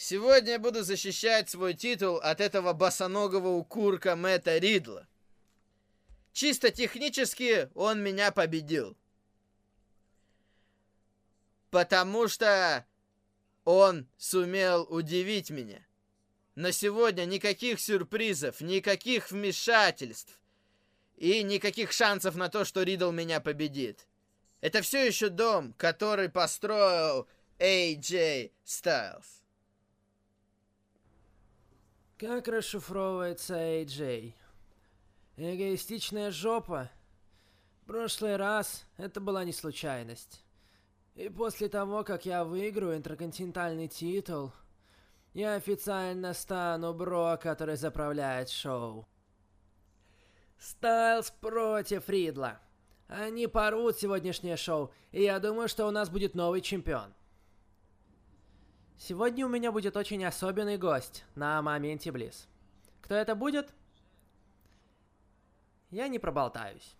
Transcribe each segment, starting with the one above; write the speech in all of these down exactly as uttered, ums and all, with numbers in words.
Сегодня я буду защищать свой титул от этого босоногого укурка Мэтта Ридла. Чисто технически он меня победил. Потому что он сумел удивить меня. Но сегодня никаких сюрпризов, никаких вмешательств и никаких шансов на то, что Ридл меня победит. Это все еще дом, который построил эй джей Styles. Как расшифровывается эй джей? Эгоистичная жопа? В прошлый раз это была не случайность. И после того, как я выиграю интерконтинентальный титул, я официально стану бро, который заправляет шоу. Стайлз против Ридла. Они порвут сегодняшнее шоу, и я думаю, что у нас будет новый чемпион. Сегодня у меня будет очень особенный гость на моменте Близ. Кто это будет? Я не проболтаюсь.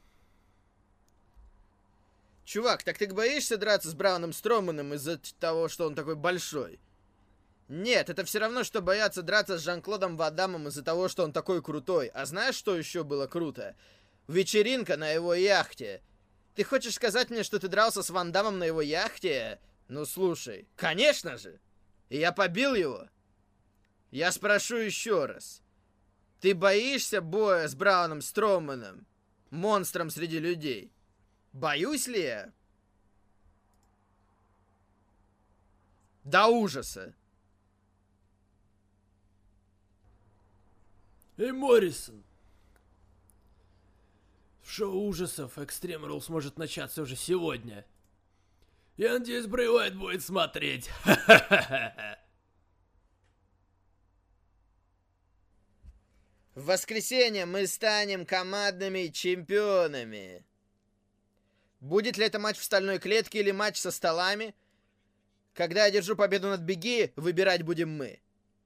Чувак, так ты боишься драться с Брауном Строманом из-за того, что он такой большой? Нет, это все равно, что бояться драться с Жан-Клодом Ван Даммом из-за того, что он такой крутой. А знаешь, что еще было круто? Вечеринка на его яхте. Ты хочешь сказать мне, что ты дрался с Ван Даммом на его яхте? Ну слушай, конечно же! И я побил его. Я спрошу еще раз. Ты боишься боя с Брауном Строманом? Монстром среди людей? Боюсь ли я? До ужаса. Эй, Моррисон! Шоу ужасов Extreme Rules может начаться уже сегодня. Я надеюсь, Брэй Уайт будет смотреть. В воскресенье мы станем командными чемпионами. Будет ли это матч в стальной клетке или матч со столами? Когда я держу победу над Бигги, выбирать будем мы.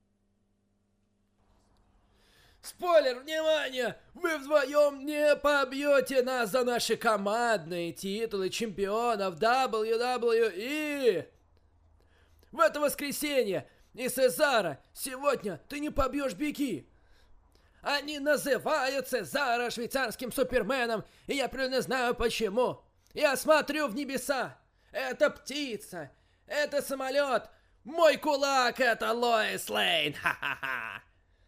Спойлер, внимание! Вы вдвоем не побьете нас за наши командные титулы чемпионов дабл ю дабл ю и. В это воскресенье и Сезара сегодня ты не побьешь Бигги. Они называют Сезара швейцарским суперменом, и я примерно знаю почему. Я смотрю в небеса. Это птица. Это самолет. Мой кулак — это Лоис Лейн. Ха-ха-ха.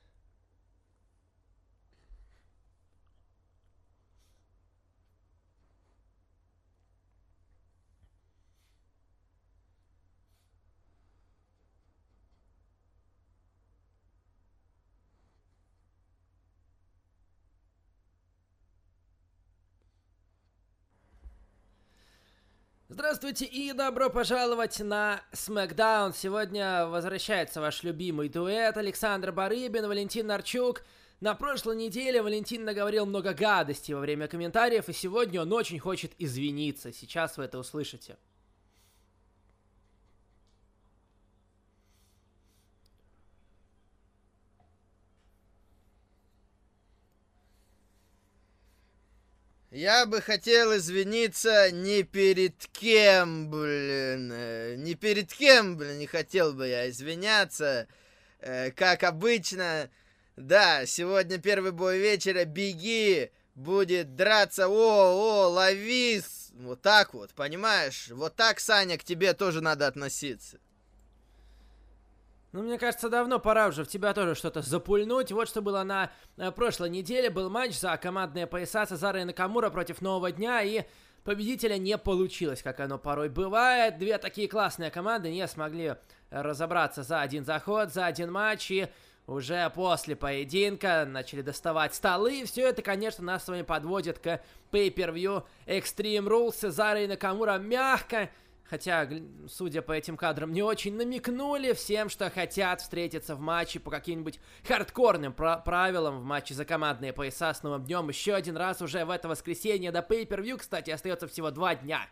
Здравствуйте и добро пожаловать на SmackDown. Сегодня возвращается ваш любимый дуэт Александр Барыбин, Валентин Нарчук. На прошлой неделе Валентин наговорил много гадостей во время комментариев, и сегодня он очень хочет извиниться. Сейчас вы это услышите. Я бы хотел извиниться не перед кем, блин. Не перед кем, блин, не хотел бы я извиняться. Как обычно. Да, сегодня первый бой вечера. Бигги будет драться. О, о, ловис. Вот так вот, понимаешь? Вот так, Саня, к тебе тоже надо относиться. Ну, мне кажется, давно пора уже в тебя тоже что-то запульнуть. Вот что было на э, прошлой неделе. Был матч за командные пояса Сезара и Накамура против Нового Дня, и победителя не получилось, как оно порой бывает. Две такие классные команды не смогли разобраться за один заход, за один матч, и уже после поединка начали доставать столы. И все это, конечно, нас с вами подводит к pay-per-view Extreme Rules. Сезара и Накамура мягко, хотя, судя по этим кадрам, не очень намекнули всем, что хотят встретиться в матче по каким-нибудь хардкорным правилам в матче за командные пояса с Новым Днем. Еще один раз уже в это воскресенье до pay-per-view, кстати, остается всего два дня.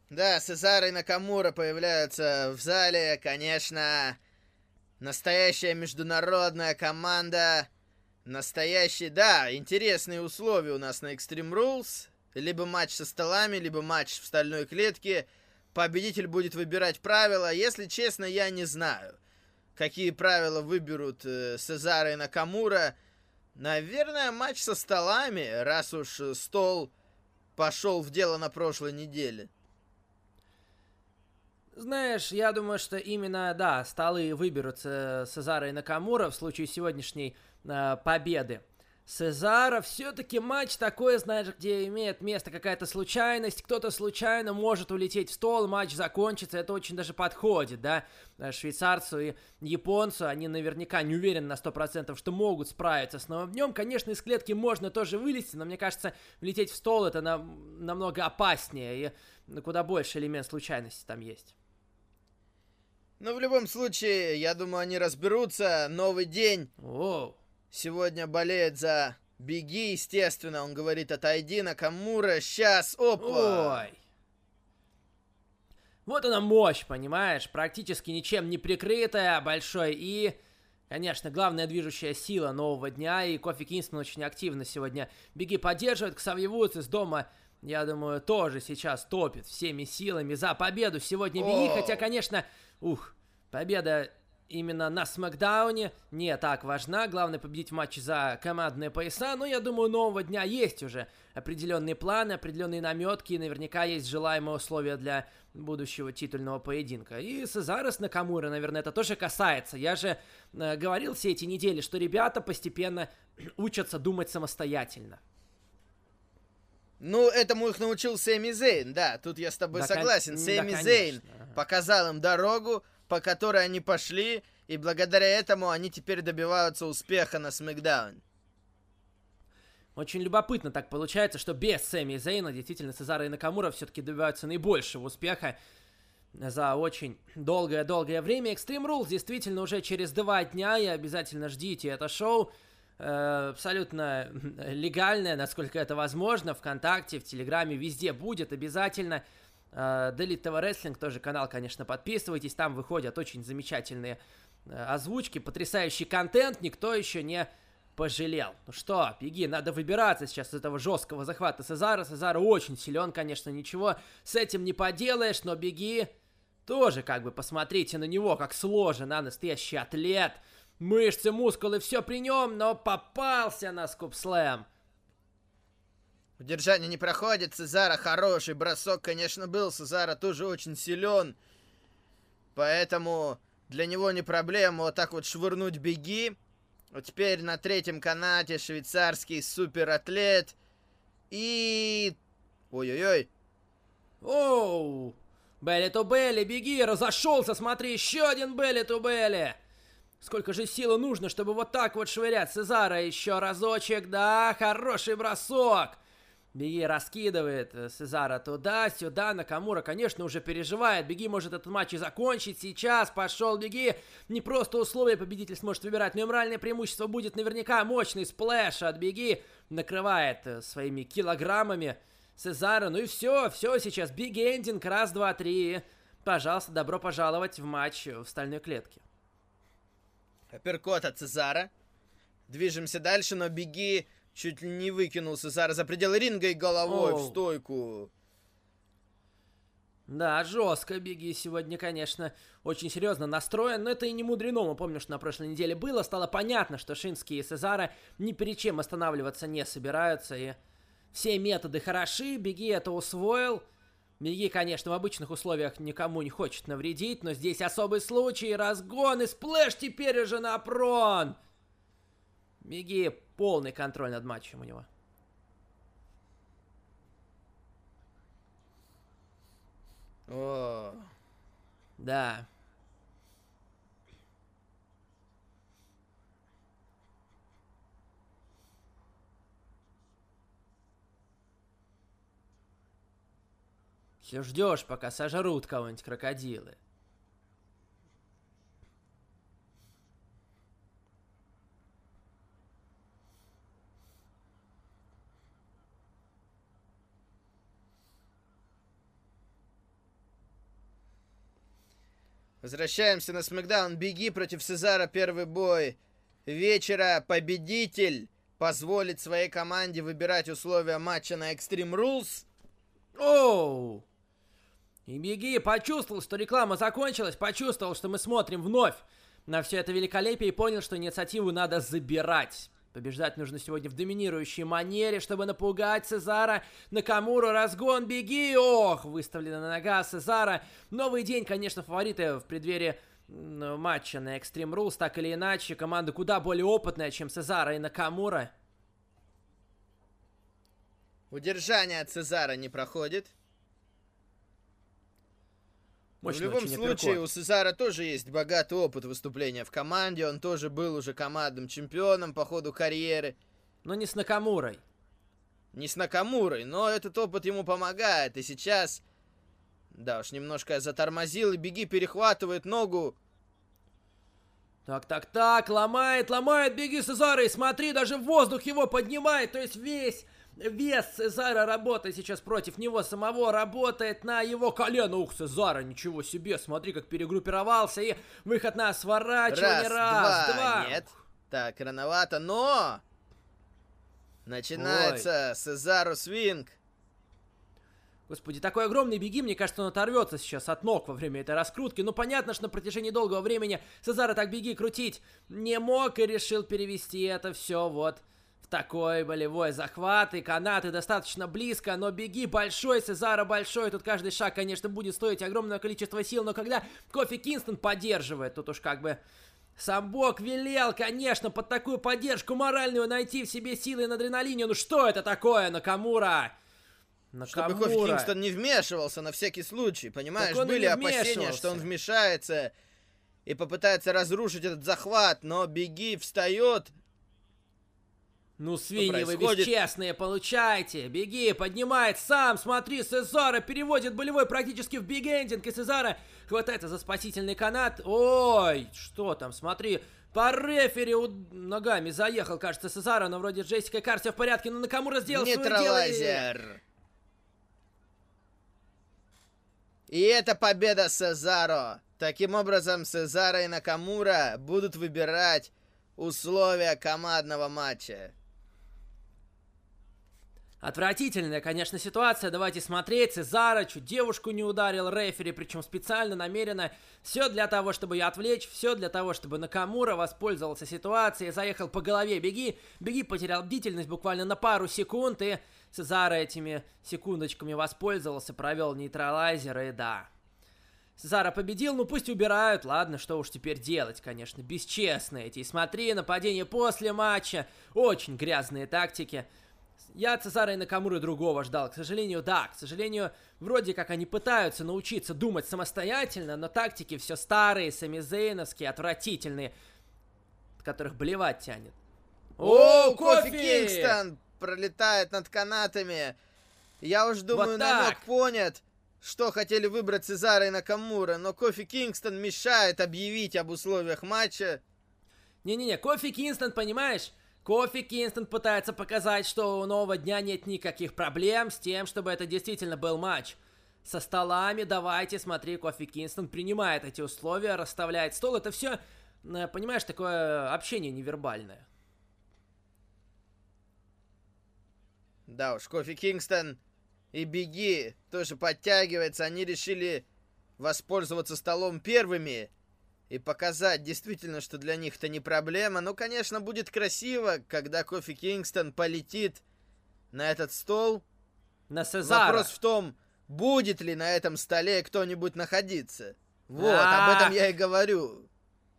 Да, Сезаро и Накамура появляются в зале, конечно. Настоящая международная команда. Настоящий, да, интересные условия у нас на Extreme Rules. Либо матч со столами, либо матч в стальной клетке. Победитель будет выбирать правила. Если честно, я не знаю, какие правила выберут э, Сезаро и Накамура. Наверное, матч со столами, раз уж э, стол пошел в дело на прошлой неделе. Знаешь, я думаю, что именно, да, столы выберут э, Сезаро и Накамура в случае сегодняшней э, победы. Сезаро все-таки матч такой, знаешь, где имеет место какая-то случайность, кто-то случайно может улететь в стол, матч закончится, это очень даже подходит, да, швейцарцу и японцу, они наверняка не уверены на сто процентов, что могут справиться с новым днем, конечно, из клетки можно тоже вылезти, но мне кажется, влететь в стол это на, намного опаснее и куда больше элемент случайности там есть. Но в любом случае, я думаю, они разберутся, новый день. Оу. Сегодня болеет за Беги, естественно. Он говорит, отойди, Накамура. Сейчас, опа! Ой. Вот она мощь, понимаешь? Практически ничем не прикрытая, большой и... Конечно, главная движущая сила нового дня, и Кофи Кингстон очень активно сегодня Беги поддерживает. Ксавье Вудс из дома, я думаю, тоже сейчас топит всеми силами за победу сегодня Беги. Хотя, конечно, ух, победа... Именно на Смакдауне не так важна. Главное победить в матче за командные пояса. Но я думаю, у нового дня есть уже определенные планы, определенные наметки. И наверняка есть желаемые условия для будущего титульного поединка. И Сезаро с Накамура, наверное, это тоже касается. Я же э, говорил все эти недели, что ребята постепенно учатся думать самостоятельно. Ну, этому их научил Сэмми Зейн, да. Тут я с тобой Да, согласен. кон... Сэмми да, Зейн ага. показал им дорогу, по которой они пошли, и благодаря этому они теперь добиваются успеха на Смэкдауне. Очень любопытно так получается, что без Сэмми Зейна действительно Сезаро и Накамура все-таки добиваются наибольшего успеха за очень долгое-долгое время. Extreme Rules действительно уже через два дня, и обязательно ждите это шоу. Э, абсолютно легальное, насколько это возможно, ВКонтакте, в Телеграме, везде будет обязательно. Delete ти ви Wrestling, тоже канал, конечно, подписывайтесь, там выходят очень замечательные э, озвучки, потрясающий контент, никто еще не пожалел. Ну что, Беги, надо выбираться сейчас из этого жесткого захвата Сезаро. Сезаро очень силен, конечно, ничего с этим не поделаешь, но Беги тоже, как бы, посмотрите на него, как сложен, а, настоящий атлет, мышцы, мускулы, все при нем, но попался на скупслэм. Удержание не проходит, Сезаро хороший бросок, конечно, был, Сезаро тоже очень силен, поэтому для него не проблема вот так вот швырнуть Беги. Вот теперь на третьем канате швейцарский суператлет и... Ой-ой-ой. Оу, Белли ту Белли, Беги, разошелся, смотри, еще один Белли ту Белли. Сколько же силы нужно, чтобы вот так вот швырять Сезаро, еще разочек, да, хороший бросок. Беги раскидывает Сезаро туда-сюда, Накамура, конечно, уже переживает. Беги может этот матч и закончить сейчас. Пошел Беги. Не просто условия победитель сможет выбирать, но и моральное преимущество будет наверняка. Мощный сплэш от Беги. Накрывает своими килограммами Сезаро. Ну и все, все сейчас. Биг эндинг, раз, два, три. Пожалуйста, добро пожаловать в матч в стальной клетке. Апперкот от Сезаро. Движемся дальше, но Беги... Чуть ли не выкинул Сезаро за пределы ринга и головой Оу. в стойку. Да, жестко Беги сегодня, конечно, очень серьезно настроен, но это и не мудрено. Мы помним, что на прошлой неделе было, стало понятно, что Шински и Сезаро ни перед чем останавливаться не собираются, и все методы хороши, Беги это усвоил. Беги, конечно, в обычных условиях никому не хочет навредить, но здесь особый случай, разгон и сплэш теперь уже на прон. Беги, полный контроль над матчем у него. О. Да. Все ждешь, пока сожрут кого-нибудь крокодилы. Возвращаемся на Смэкдаун. Беги против Сезара. Первый бой вечера. Победитель позволит своей команде выбирать условия матча на Extreme Rules. Оу! И Беги почувствовал, что реклама закончилась, почувствовал, что мы смотрим вновь на все это великолепие и понял, что инициативу надо забирать. Побеждать нужно сегодня в доминирующей манере, чтобы напугать Сезара. Накамуру, разгон, Беги! Ох, выставлена на нога Сезара. Новый день, конечно, фавориты в преддверии матча на Extreme Rules. Так или иначе, команда куда более опытная, чем Сезара и Накамура. Удержание от Сезара не проходит. Мощный в любом очень случае, апперкот. у Сезара тоже есть богатый опыт выступления в команде. Он тоже был уже командным чемпионом по ходу карьеры. Но не с Накамурой. Не с Накамурой, но этот опыт ему помогает. И сейчас... Да уж, немножко затормозил, и Беги перехватывает ногу. Так, так, так, ломает, ломает, Беги Сезара, и смотри, даже в воздух его поднимает, то есть весь вес Сезара работает сейчас против него самого, работает на его колено. Ух, Сезара, ничего себе, смотри, как перегруппировался, и выход на сворачивание, раз, раз, два. Нет, так, рановато, но... Начинается Сезару свинг. Господи, такой огромный Беги, мне кажется, он оторвется сейчас от ног во время этой раскрутки. Ну, понятно, что на протяжении долгого времени Сезара так Беги крутить не мог и решил перевести это все вот в такой болевой захват. И канаты достаточно близко, но Беги большой, Сезара большой. Тут каждый шаг, конечно, будет стоить огромное количество сил, но когда Кофи Кингстон поддерживает, тут уж как бы... Сам Бог велел, конечно, под такую поддержку моральную найти в себе силы на адреналине. Ну что это такое, Накамура? Чтобы Кофи Кингстон не вмешивался на всякий случай, понимаешь? Были опасения, что он вмешается и попытается разрушить этот захват, но Беги встает. Ну, свиньи вы бесчестные, получайте. Беги, поднимает сам, смотри, Сезара переводит болевой практически в биг-эндинг, и Сезара хватается за спасительный канат. Ой, что там, смотри, по рефери у... ногами заехал, кажется, Сезара, но вроде Джессика Кар все в порядке, но Накамура сделал свое дело. Нейтралайзер. И это победа Сезаро. Таким образом, Сезара и Накамура будут выбирать условия командного матча. Отвратительная, конечно, ситуация. Давайте смотреть. Сезара чуть девушку не ударил рефери, причем специально, намеренно. Все для того, чтобы ее отвлечь, все для того, чтобы Накамура воспользовался ситуацией, заехал по голове Беги. Беги потерял бдительность буквально на пару секунд, и Сезара этими секундочками воспользовался, провел нейтралайзер, и да. Сезара победил, ну пусть убирают, ладно, что уж теперь делать, конечно, бесчестные эти. И смотри, нападение после матча, очень грязные тактики. Я Сезара и Накамуры другого ждал, к сожалению, да, к сожалению, вроде как они пытаются научиться думать самостоятельно, но тактики все старые, самизейновские, отвратительные, от которых блевать тянет. О, Кофи Кингстон пролетает над канатами. Я уж думаю, вот намек понят, что хотели выбрать Сезара и Накамура, но Кофи Кингстон мешает объявить об условиях матча. Не-не-не, Кофи Кингстон, понимаешь? Кофи Кингстон пытается показать, что у нового дня нет никаких проблем с тем, чтобы это действительно был матч. Со столами, давайте, смотри, Кофи Кингстон принимает эти условия, расставляет стол. Это все, понимаешь, такое общение невербальное. Да уж, Кофи Кингстон и Беги тоже подтягивается. Они решили воспользоваться столом первыми и показать действительно, что для них это не проблема. Ну, конечно, будет красиво, когда Кофи Кингстон полетит на этот стол. На Сезара. Вопрос в том, будет ли на этом столе кто-нибудь находиться. Вот, об этом я и говорю.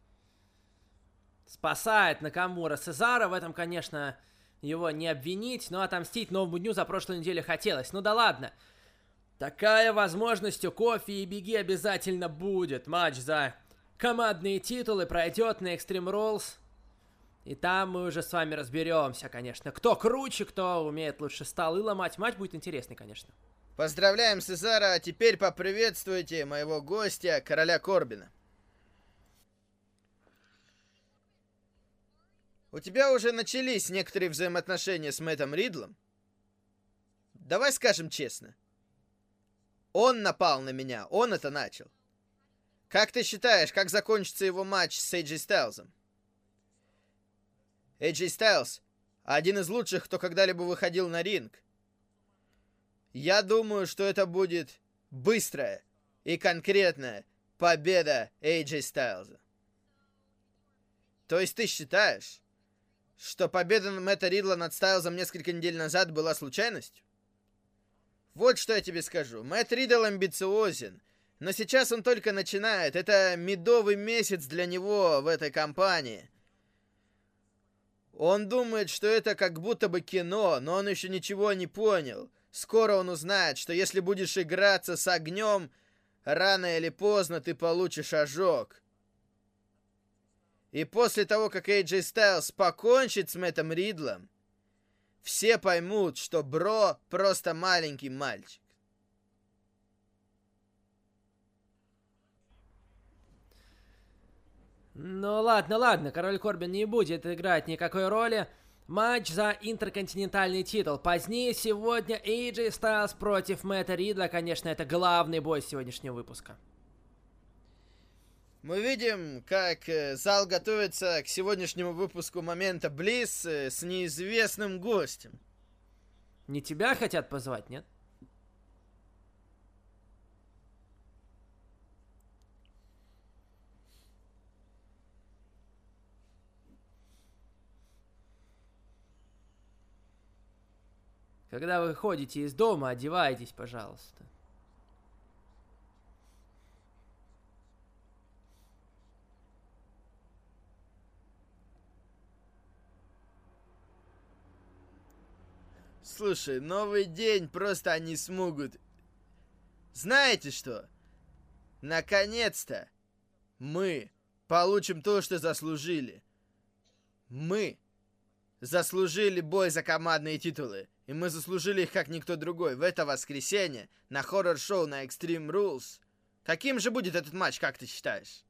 Спасает Накамура Сезара. В этом, конечно, его не обвинить, но отомстить новому дню за прошлую неделю хотелось. Ну да ладно. Такая возможность у Кофи и Беги обязательно будет. Матч за командные титулы пройдет на Extreme Rules. И там мы уже с вами разберемся, конечно. Кто круче, кто умеет лучше столы ломать. Матч будет интересный, конечно. Поздравляем Сезара, а теперь поприветствуйте моего гостя, короля Корбина. У тебя уже начались некоторые взаимоотношения с Мэттом Ридлом. Давай скажем честно. Он напал на меня, он это начал. Как ты считаешь, как закончится его матч с Эй Джей Стайлзом? Эй Джей Стайлз — один из лучших, кто когда-либо выходил на ринг. Я думаю, что это будет быстрая и конкретная победа Эй Джей Стайлза. То есть ты считаешь, что победа Мэтта Ридла над Стайлзом несколько недель назад была случайностью? Вот что я тебе скажу. Мэтт Ридл амбициозен, но сейчас он только начинает. Это медовый месяц для него в этой компании. Он думает, что это как будто бы кино, но он еще ничего не понял. Скоро он узнает, что если будешь играться с огнем, рано или поздно ты получишь ожог. И после того, как Эй Джей Стайлз покончит с Мэттом Ридлом, все поймут, что Бро просто маленький мальчик. Ну ладно, ладно, король Корбин не будет играть никакой роли. Матч за интерконтинентальный титул. Позднее сегодня Эй Джей Стайлз против Мэтта Ридла. Конечно, это главный бой сегодняшнего выпуска. Мы видим, как э, зал готовится к сегодняшнему выпуску момента Близ э, с неизвестным гостем. Не тебя хотят позвать, нет? Когда вы ходите из дома, одевайтесь, пожалуйста. Слушай, новый день просто они смогут. Знаете что? Наконец-то мы получим то, что заслужили. Мы заслужили бой за командные титулы. И мы заслужили их как никто другой. В это воскресенье на хоррор-шоу на Extreme Rules. Каким же будет этот матч, как ты считаешь?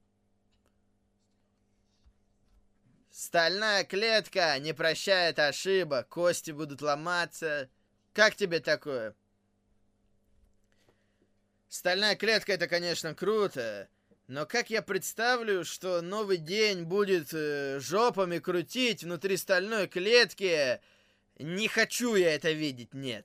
Стальная клетка не прощает ошибок. Кости будут ломаться. Как тебе такое? Стальная клетка — это, конечно, круто. Но как я представлю, что новый день будет э, жопами крутить внутри стальной клетки... Не хочу я это видеть, нет.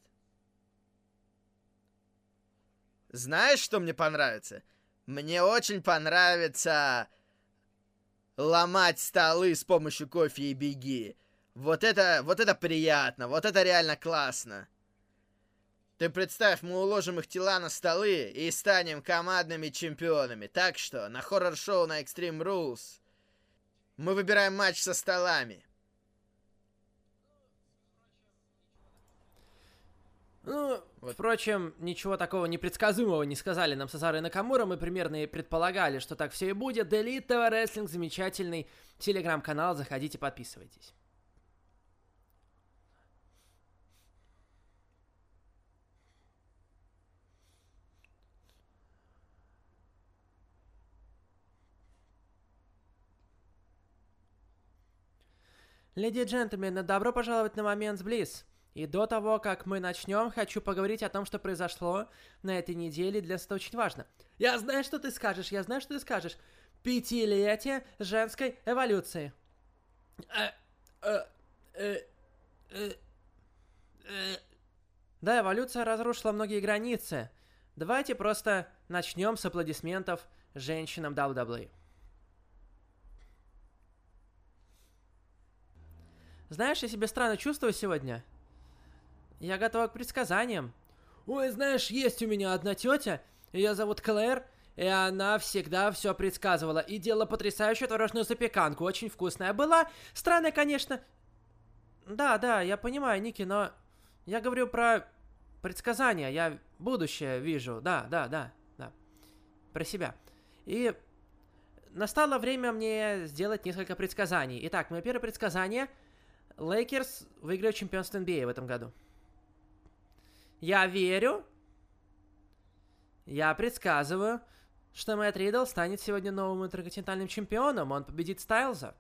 Знаешь, что мне понравится? Мне очень понравится ломать столы с помощью кофе и беги. Вот это, вот это приятно, вот это реально классно. Ты представь, мы уложим их тела на столы и станем командными чемпионами. Так что на хоррор-шоу на Extreme Rules мы выбираем матч со столами. Ну, вот. Впрочем, ничего такого непредсказуемого не сказали нам Сезаро и Накамура. Мы примерно и предполагали, что так все и будет. Elite ти ви Wrestling, замечательный телеграм-канал. Заходите, подписывайтесь. Леди и джентльмены, добро пожаловать на момент Близ. И до того, как мы начнем, хочу поговорить о том, что произошло на этой неделе. Для нас это очень важно. Я знаю, что ты скажешь, я знаю, что ты скажешь. Пятилетие женской эволюции. Да, эволюция разрушила многие границы. Давайте просто начнем с аплодисментов женщинам дабл ю дабл ю и. Знаешь, я себя странно чувствую сегодня. Я готова к предсказаниям. Ой, знаешь, есть у меня одна тетя, ее зовут Клэр, и она всегда все предсказывала. И делала потрясающую творожную запеканку, очень вкусная была. Странная, конечно. Да, да, я понимаю, Ники, но я говорю про предсказания, я будущее вижу, да, да, да, да, про себя. И настало время мне сделать несколько предсказаний. Итак, мое первое предсказание. Лейкерс выиграют чемпионство эн би эй в этом году. Я верю, я предсказываю, что Мэтт Ридл станет сегодня новым интерконтинентальным чемпионом. Он победит Стайлза.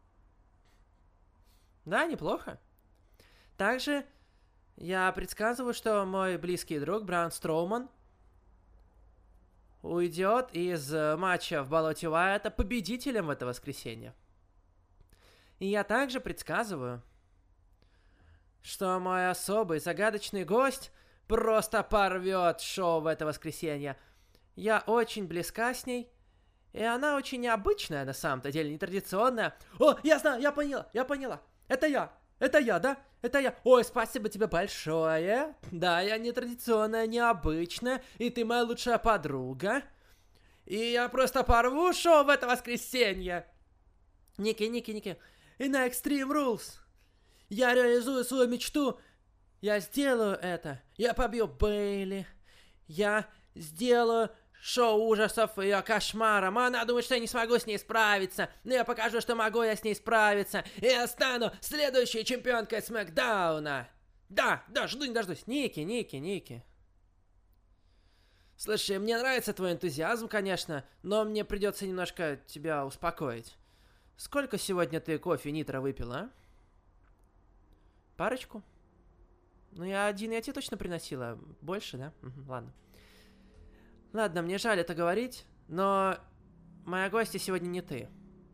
Да, неплохо. Также я предсказываю, что мой близкий друг Браун Строуман уйдет из э, матча в болоте Уайта победителем в это воскресенье. И я также предсказываю, что мой особый загадочный гость просто порвет шоу в это воскресенье. Я очень близка с ней, и она очень необычная на самом-то деле, нетрадиционная. О, я знаю, я поняла, я поняла. Это я, это я, да? Это я. Ой, спасибо тебе большое. Да, я нетрадиционная, необычная, и ты моя лучшая подруга. И я просто порву шоу в это воскресенье. Ники, Ники, Ники. И на Extreme Rules я реализую свою мечту. Я сделаю это. Я побью Бейли. Я сделаю шоу ужасов ее кошмаром. Она думает, что я не смогу с ней справиться. Но я покажу, что могу я с ней справиться. И я стану следующей чемпионкой Смэкдауна. Да, да, жду не дождусь. Ники, Ники, Ники. Слушай, мне нравится твой энтузиазм, конечно, но мне придется немножко тебя успокоить. Сколько сегодня ты кофе Нитро выпила, а? Парочку? Ну, я один, я тебе точно приносила. Больше, да? Угу, ладно. Ладно, мне жаль это говорить, но моя гостья сегодня не ты.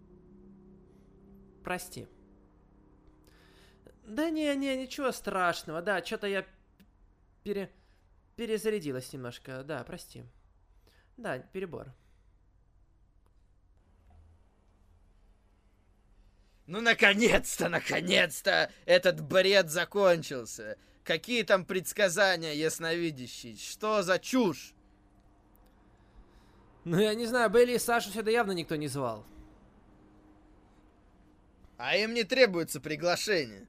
Прости. Да не, не, ничего страшного. Да, что-то я пере... перезарядилась немножко. Да, прости. Да, перебор. Ну, наконец-то, наконец-то этот бред закончился. Какие там предсказания ясновидящие? Что за чушь? Ну, я не знаю, Бейли и Сашу сюда явно никто не звал. А им не требуется приглашение.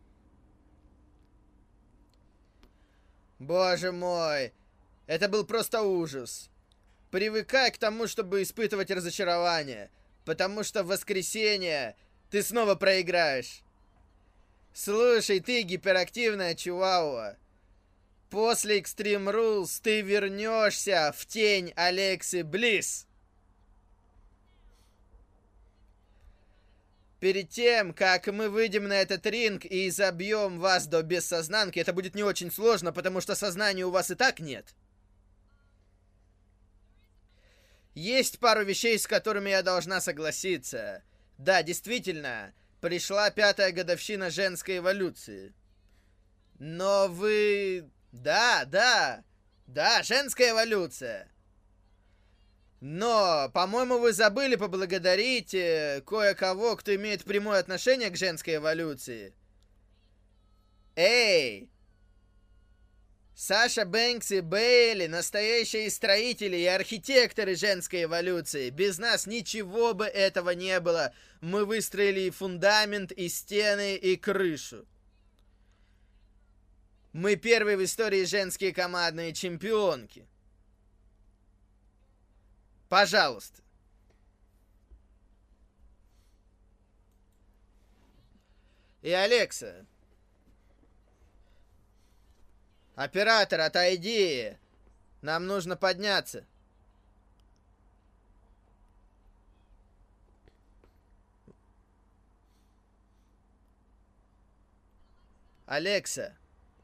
Боже мой, это был просто ужас. Привыкай к тому, чтобы испытывать разочарование, потому что в воскресенье ты снова проиграешь. Слушай, ты гиперактивная чуауа. После Extreme Rules ты вернешься в тень Алексы Блисс. Перед тем, как мы выйдем на этот ринг и забьем вас до бессознанки, это будет не очень сложно, потому что сознания у вас и так нет. Есть пару вещей, с которыми я должна согласиться. Да, действительно, пришла пятая годовщина женской эволюции. Но вы... Да, да, да, женская эволюция. Но, по-моему, вы забыли поблагодарить э, кое-кого, кто имеет прямое отношение к женской эволюции. Эй! Саша Бэнкс и Бейли — настоящие строители и архитекторы женской эволюции. Без нас ничего бы этого не было. Мы выстроили и фундамент, и стены, и крышу. Мы первые в истории женские командные чемпионки. Пожалуйста. И Алекса. Оператор, отойди. Нам нужно подняться. Алекса.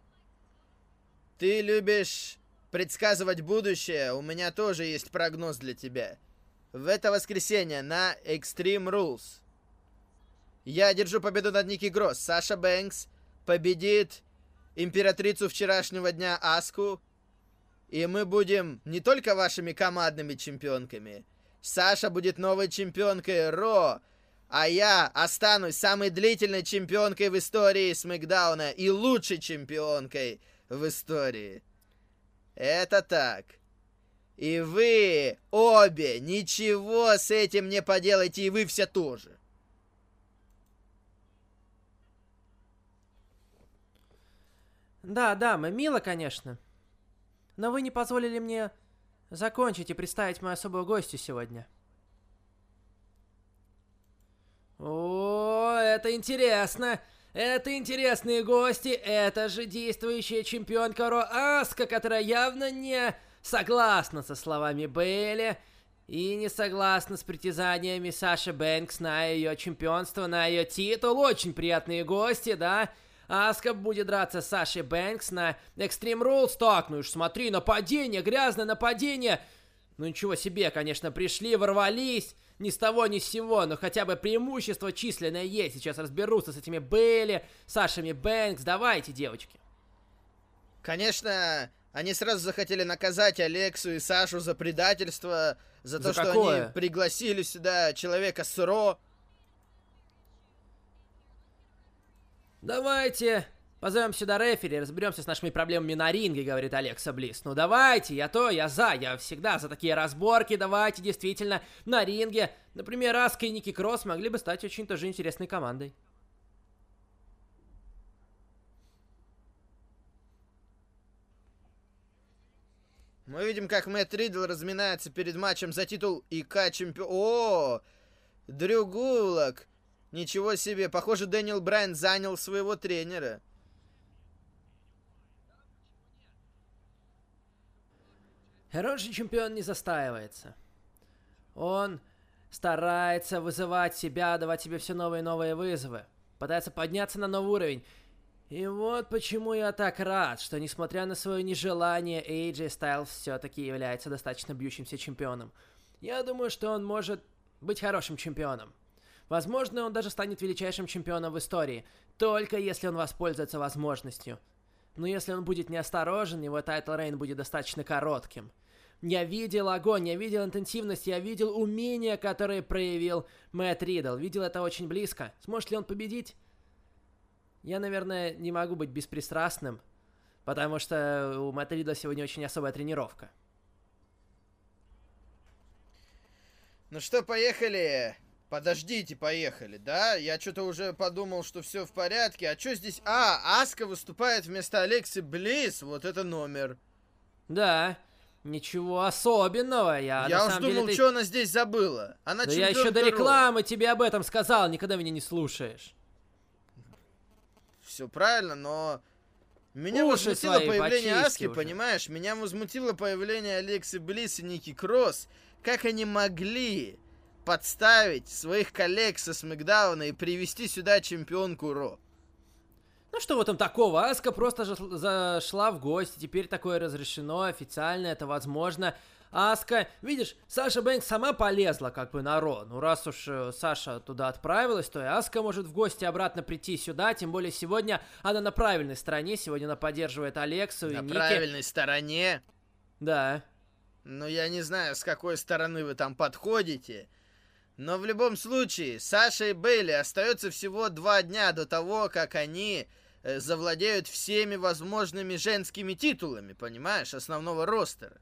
Ты любишь предсказывать будущее? У меня тоже есть прогноз для тебя. В это воскресенье на Extreme Rules я держу победу над Ники Кросс. Саша Бэнкс победит императрицу вчерашнего дня Аску. И мы будем не только вашими командными чемпионками. Саша будет новой чемпионкой Ро. А я останусь самой длительной чемпионкой в истории Смэкдауна и лучшей чемпионкой в истории. Это так. И вы обе ничего с этим не поделаете, и вы все тоже. Да, да, мы мило, конечно. Но вы не позволили мне закончить и представить мою особую гостью сегодня. О, это интересно. Это интересные гости. Это же действующая чемпионка Ро Аска, которая явно не согласна со словами Бейли и не согласна с притязаниями Саши Бэнкс на ее чемпионство, на ее титул. Очень приятные гости, да? Аска будет драться с Сашей Бэнкс на Extreme Rules. Так, ну уж смотри, нападение, грязное нападение. Ну ничего себе, конечно, пришли, ворвались, ни с того ни с сего, но хотя бы преимущество численное есть. Сейчас разберутся с этими Бейли, Сашами Бэнкс. Давайте, девочки. Конечно, они сразу захотели наказать Алексу и Сашу за предательство, за то, За что какое? они пригласили сюда человека с Ро. Давайте позовем сюда рефери, разберемся с нашими проблемами на ринге, говорит Алекса Блисс. Ну давайте, я то, я за, я всегда за такие разборки. Давайте действительно на ринге. Например, Аска и Ники Кросс могли бы стать очень тоже интересной командой. Мы видим, как Мэтт Ридл разминается перед матчем за титул ИК чемпион. О, Дрю Гулак. Ничего себе, похоже, Дэниел Брайан занял своего тренера. Хороший чемпион не застаивается. Он старается вызывать себя, давать себе все новые и новые вызовы. Пытается подняться на новый уровень. И вот почему я так рад, что несмотря на свое нежелание, эй джей Styles все-таки является достаточно бьющимся чемпионом. Я думаю, что он может быть хорошим чемпионом. Возможно, он даже станет величайшим чемпионом в истории, только если он воспользуется возможностью. Но если он будет неосторожен, его тайтл рейн будет достаточно коротким. Я видел огонь, я видел интенсивность, я видел умения, которые проявил Мэтт Ридл. Видел это очень близко. Сможет ли он победить? Я, наверное, не могу быть беспристрастным, потому что у Мэтта Ридла сегодня очень особая тренировка. Ну что, поехали? Подождите, поехали, да? Я что-то уже подумал, что все в порядке. А что здесь? А, Аска выступает вместо Алексы Блисс. Вот это номер. Да, ничего особенного. Я, Я на уж самом думал, деле, ты... что она здесь забыла. Она Да я еще до рекламы тебе об этом сказал, никогда меня не слушаешь. Все правильно, но... Меня Уши возмутило свои появление почисти Аски, уже. понимаешь? Меня возмутило появление Алексы Блисс и Ники Кросс. Как они могли подставить своих коллег со Смэкдауна и привести сюда чемпионку Ро? Ну что в этом такого? Аска просто же зашла в гости, теперь такое разрешено, официально это возможно. Аска, видишь, Саша Бэнкс сама полезла как бы на Ро. Ну раз уж э, Саша туда отправилась, то и Аска может в гости обратно прийти сюда. Тем более сегодня она на правильной стороне, сегодня она поддерживает Алексу На и Ники. правильной стороне. Да. Ну, я не знаю, с какой стороны вы там подходите. Но в любом случае, Саша и Бейли остается всего два дня до того, как они э, завладеют всеми возможными женскими титулами, понимаешь, основного ростера.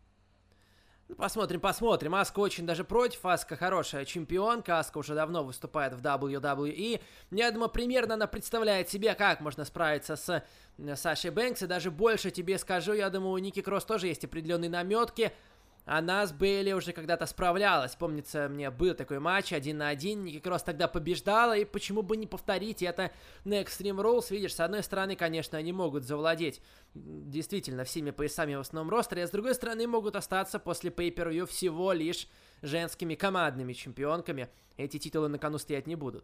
Ну, посмотрим, посмотрим. Аска очень даже против. Аска хорошая чемпионка. Аска уже давно выступает в дабл ю дабл ю и. Я думаю, примерно она представляет себе, как можно справиться с э, Сашей Бэнкс. И даже больше тебе скажу, я думаю, у Ники Кросс тоже есть определенные наметки. Она с Бейли уже когда-то справлялась. Помнится, мне был такой матч один на один. Ники Кросс тогда побеждала. И почему бы не повторить это на Extreme Rules? Видишь, с одной стороны, конечно, они могут завладеть действительно всеми поясами в основном ростере. А с другой стороны, могут остаться после Pay-Per-View всего лишь женскими командными чемпионками. Эти титулы на кону стоять не будут.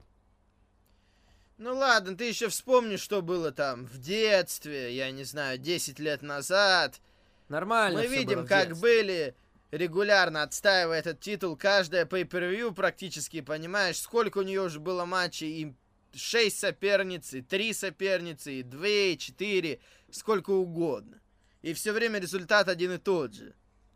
Ну ладно, ты еще вспомни, что было там в детстве, я не знаю, десять лет назад. Нормально. Мы всё видим, было в как детстве. Бейли регулярно отстаивает этот титул, каждое pay-per-view практически, понимаешь, сколько у нее уже было матчей, и шесть соперниц, и три соперницы, и две, и четыре, сколько угодно. И все время результат один и тот же.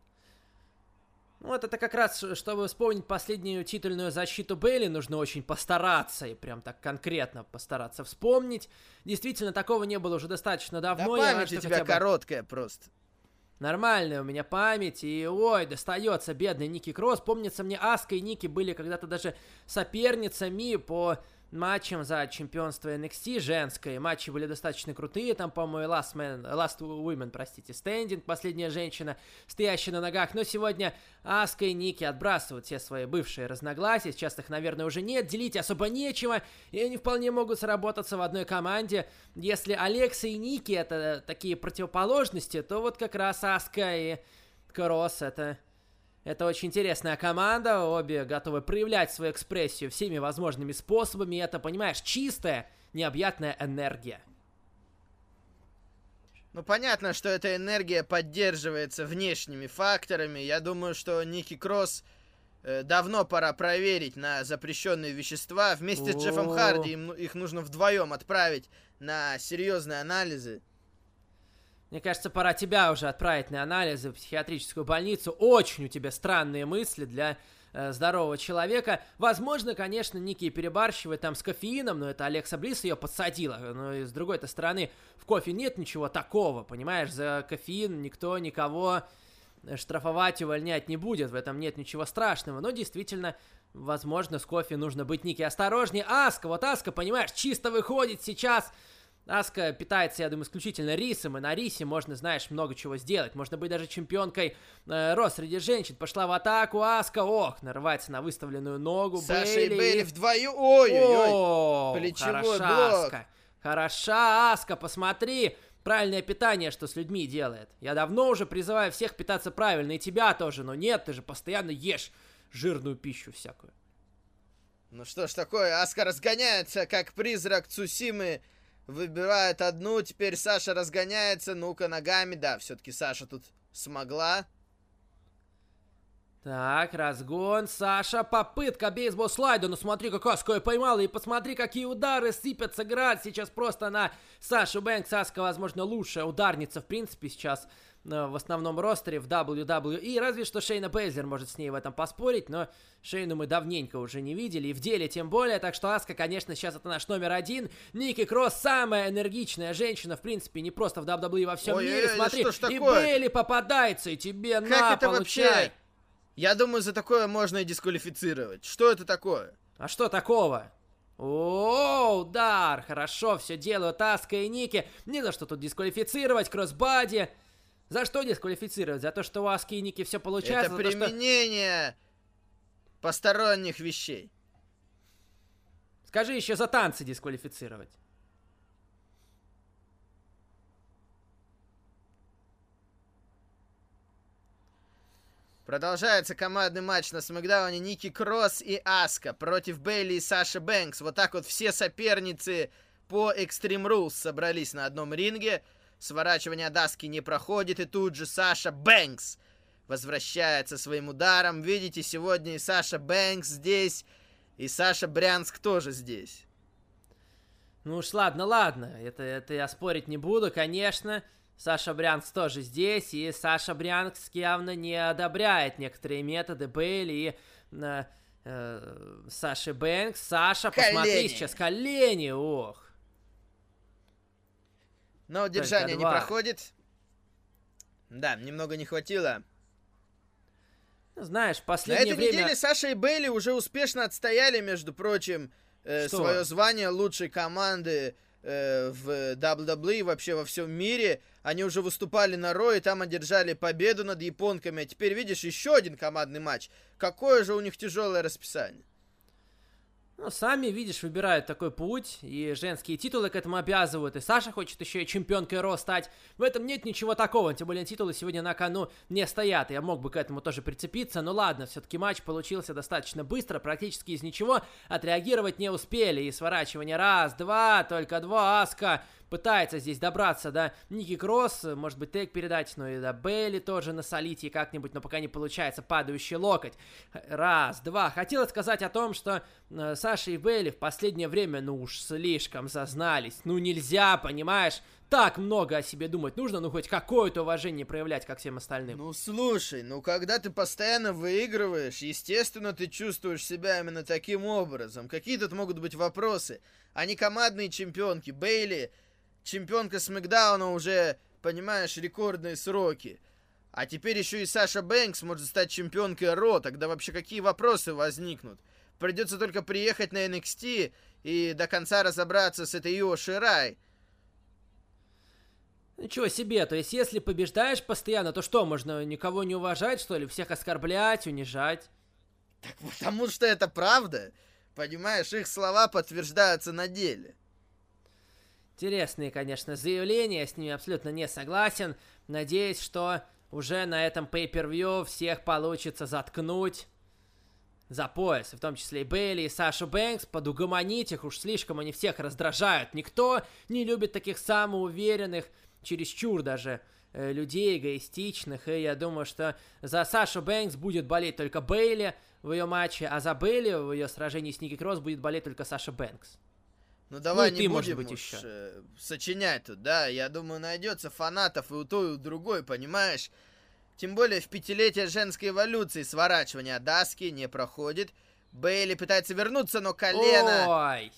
Вот это как раз, чтобы вспомнить последнюю титульную защиту Бейли, нужно очень постараться, и прям так конкретно постараться вспомнить. Действительно, такого не было уже достаточно Да давно. Я рад, память что у тебя хотя бы короткая просто. нормальная у меня память, и ой, достается бедный Ники Кросс. Помнится мне, Аска и Ники были когда-то даже соперницами по матчам за чемпионство эн экс ти женское. Матчи были достаточно крутые, там, по-моему, Last Man, Last Women, простите, Standing, последняя женщина, стоящая на ногах. Но сегодня Аска и Ники отбрасывают все свои бывшие разногласия, сейчас их, наверное, уже нет, делить особо нечего, и они вполне могут сработаться в одной команде. Если Алекса и Ники это такие противоположности, то вот как раз Аска и Кросс это... Это очень интересная команда, обе готовы проявлять свою экспрессию всеми возможными способами, и это, понимаешь, чистая, необъятная энергия. Ну, понятно, что эта энергия поддерживается внешними факторами. Я думаю, что Ники Кросс э, давно пора проверить на запрещенные вещества. Вместе с Джеффом О. Харди им, ну, их нужно вдвоем отправить на серьезные анализы. Мне кажется, пора тебя уже отправить на анализы в психиатрическую больницу. Очень у тебя странные мысли для э, здорового человека. Возможно, конечно, Ники и перебарщивает там с кофеином, но это Алекса Блисс ее подсадила. Но и с другой-то стороны, в кофе нет ничего такого, понимаешь? За кофеин никто никого штрафовать, увольнять не будет. В этом нет ничего страшного. Но действительно, возможно, с кофе нужно быть, Ники, осторожнее. Аска, вот Аска, понимаешь, чисто выходит сейчас. Аска питается, я думаю, исключительно рисом, и на рисе можно, знаешь, много чего сделать. Можно быть даже чемпионкой э, Ро среди женщин. Пошла в атаку, Аска, ох, нарывается на выставленную ногу. Саша Бейли. и Бейли вдвоем, ой-ой-ой, О, плечевой хороша блок. Аска. Хороша Аска, посмотри. Правильное питание, что с людьми делает. Я давно уже призываю всех питаться правильно, и тебя тоже, но нет, ты же постоянно ешь жирную пищу всякую. Ну что ж такое, Аска разгоняется, как призрак Цусимы. Выбирает одну, теперь Саша разгоняется. Ну-ка, ногами, да, все-таки Саша тут смогла. Так, разгон, Саша, попытка бейсбол-слайда, ну смотри, как Аска ее поймала, и посмотри, какие удары сыпятся, град сейчас просто на Сашу Бэнкс. Аска, возможно, лучшая ударница, в принципе, сейчас э, в основном ростере в дабл ю дабл ю и, разве что Шейна Бейзлер может с ней в этом поспорить, но Шейну мы давненько уже не видели, и в деле тем более, так что Аска, конечно, сейчас это наш номер один. Ники Кросс самая энергичная женщина, в принципе, не просто в дабл ю дабл ю и во всем Ой, мире, ой, смотри, что ж и такое? Бейли попадается, и тебе Как на, это получай. вообще? Я думаю, за такое можно и дисквалифицировать. Что это такое? А что такого? О, удар! Хорошо, все делают Аска и Ники. Не за что тут дисквалифицировать, кроссбади. За что дисквалифицировать? За то, что у Аски и Ники все получается? Это за то, что... применение посторонних вещей. Скажи еще за танцы дисквалифицировать. Продолжается командный матч на Смэкдауне. Ники Кросс и Аска против Бейли и Саши Бэнкс. Вот так вот все соперницы по Extreme Rules собрались на одном ринге. Сворачивание от Аски не проходит. И тут же Саша Бэнкс возвращается своим ударом. Видите, сегодня и Саша Бэнкс здесь, и Саша Брянск тоже здесь. Ну уж ладно, ладно. Это, это я спорить не буду, конечно. Саша Брянск тоже здесь, и Саша Брянск явно не одобряет некоторые методы Бейли и э, э, Саши Бэнкс. Саша, Колени. посмотри сейчас, колени, ох. Но удержание не два. проходит. Да, немного не хватило. Знаешь, в На последнее этой время... неделе Саша и Бейли уже успешно отстояли, между прочим, э, Что? свое звание лучшей команды э, в дабл ю дабл ю и, вообще во всем мире. Они уже выступали на Ро, и там одержали победу над японками. А теперь, видишь, еще один командный матч. Какое же у них тяжелое расписание. Ну, сами, видишь, выбирают такой путь, и женские титулы к этому обязывают, и Саша хочет еще и чемпионкой Ро стать. В этом нет ничего такого, тем более титулы сегодня на кону не стоят, я мог бы к этому тоже прицепиться, но ладно, все-таки матч получился достаточно быстро, практически из ничего, отреагировать не успели, и сворачивание раз, два, только два, Аска пытается здесь добраться до Ники Кросс, может быть, тег передать, но и до Бейли тоже насолить ей как-нибудь, но пока не получается, падающий локоть. Раз, два. Хотела сказать о том, что э, Саша и Бейли в последнее время, ну уж слишком зазнались. Ну нельзя, понимаешь, так много о себе думать. Нужно, ну, хоть какое-то уважение проявлять, как всем остальным. Ну, слушай, ну, когда ты постоянно выигрываешь, естественно, ты чувствуешь себя именно таким образом. Какие тут могут быть вопросы? Они командные чемпионки. Бейли... Чемпионка Смэкдауна уже, понимаешь, рекордные сроки. А теперь еще и Саша Бэнкс может стать чемпионкой Ро. Тогда вообще какие вопросы возникнут? Придется только приехать на эн экс ти и до конца разобраться с этой Ио Ширай. Ничего себе, то есть если побеждаешь постоянно, то что, можно никого не уважать, что ли? Всех оскорблять, унижать? Так потому что это правда. Понимаешь, их слова подтверждаются на деле. Интересные, конечно, заявления, я с ними абсолютно не согласен. Надеюсь, что уже на этом pay-per-view всех получится заткнуть за пояс, в том числе и Бейли, и Сашу Бэнкс, подугомонить их, уж слишком они всех раздражают. Никто не любит таких самоуверенных чересчур даже э, людей эгоистичных, и я думаю, что за Сашу Бэнкс будет болеть только Бейли в ее матче, а за Бейли в ее сражении с Ники Кросс будет болеть только Саша Бэнкс. Ну давай ну, не ты, будем может быть, уж, еще. э, сочинять тут, да, я думаю, найдется фанатов и у той, и у другой, понимаешь? Тем более в пятилетие женской эволюции сворачивание от Аски не проходит. Бейли пытается вернуться, но колено... Ой!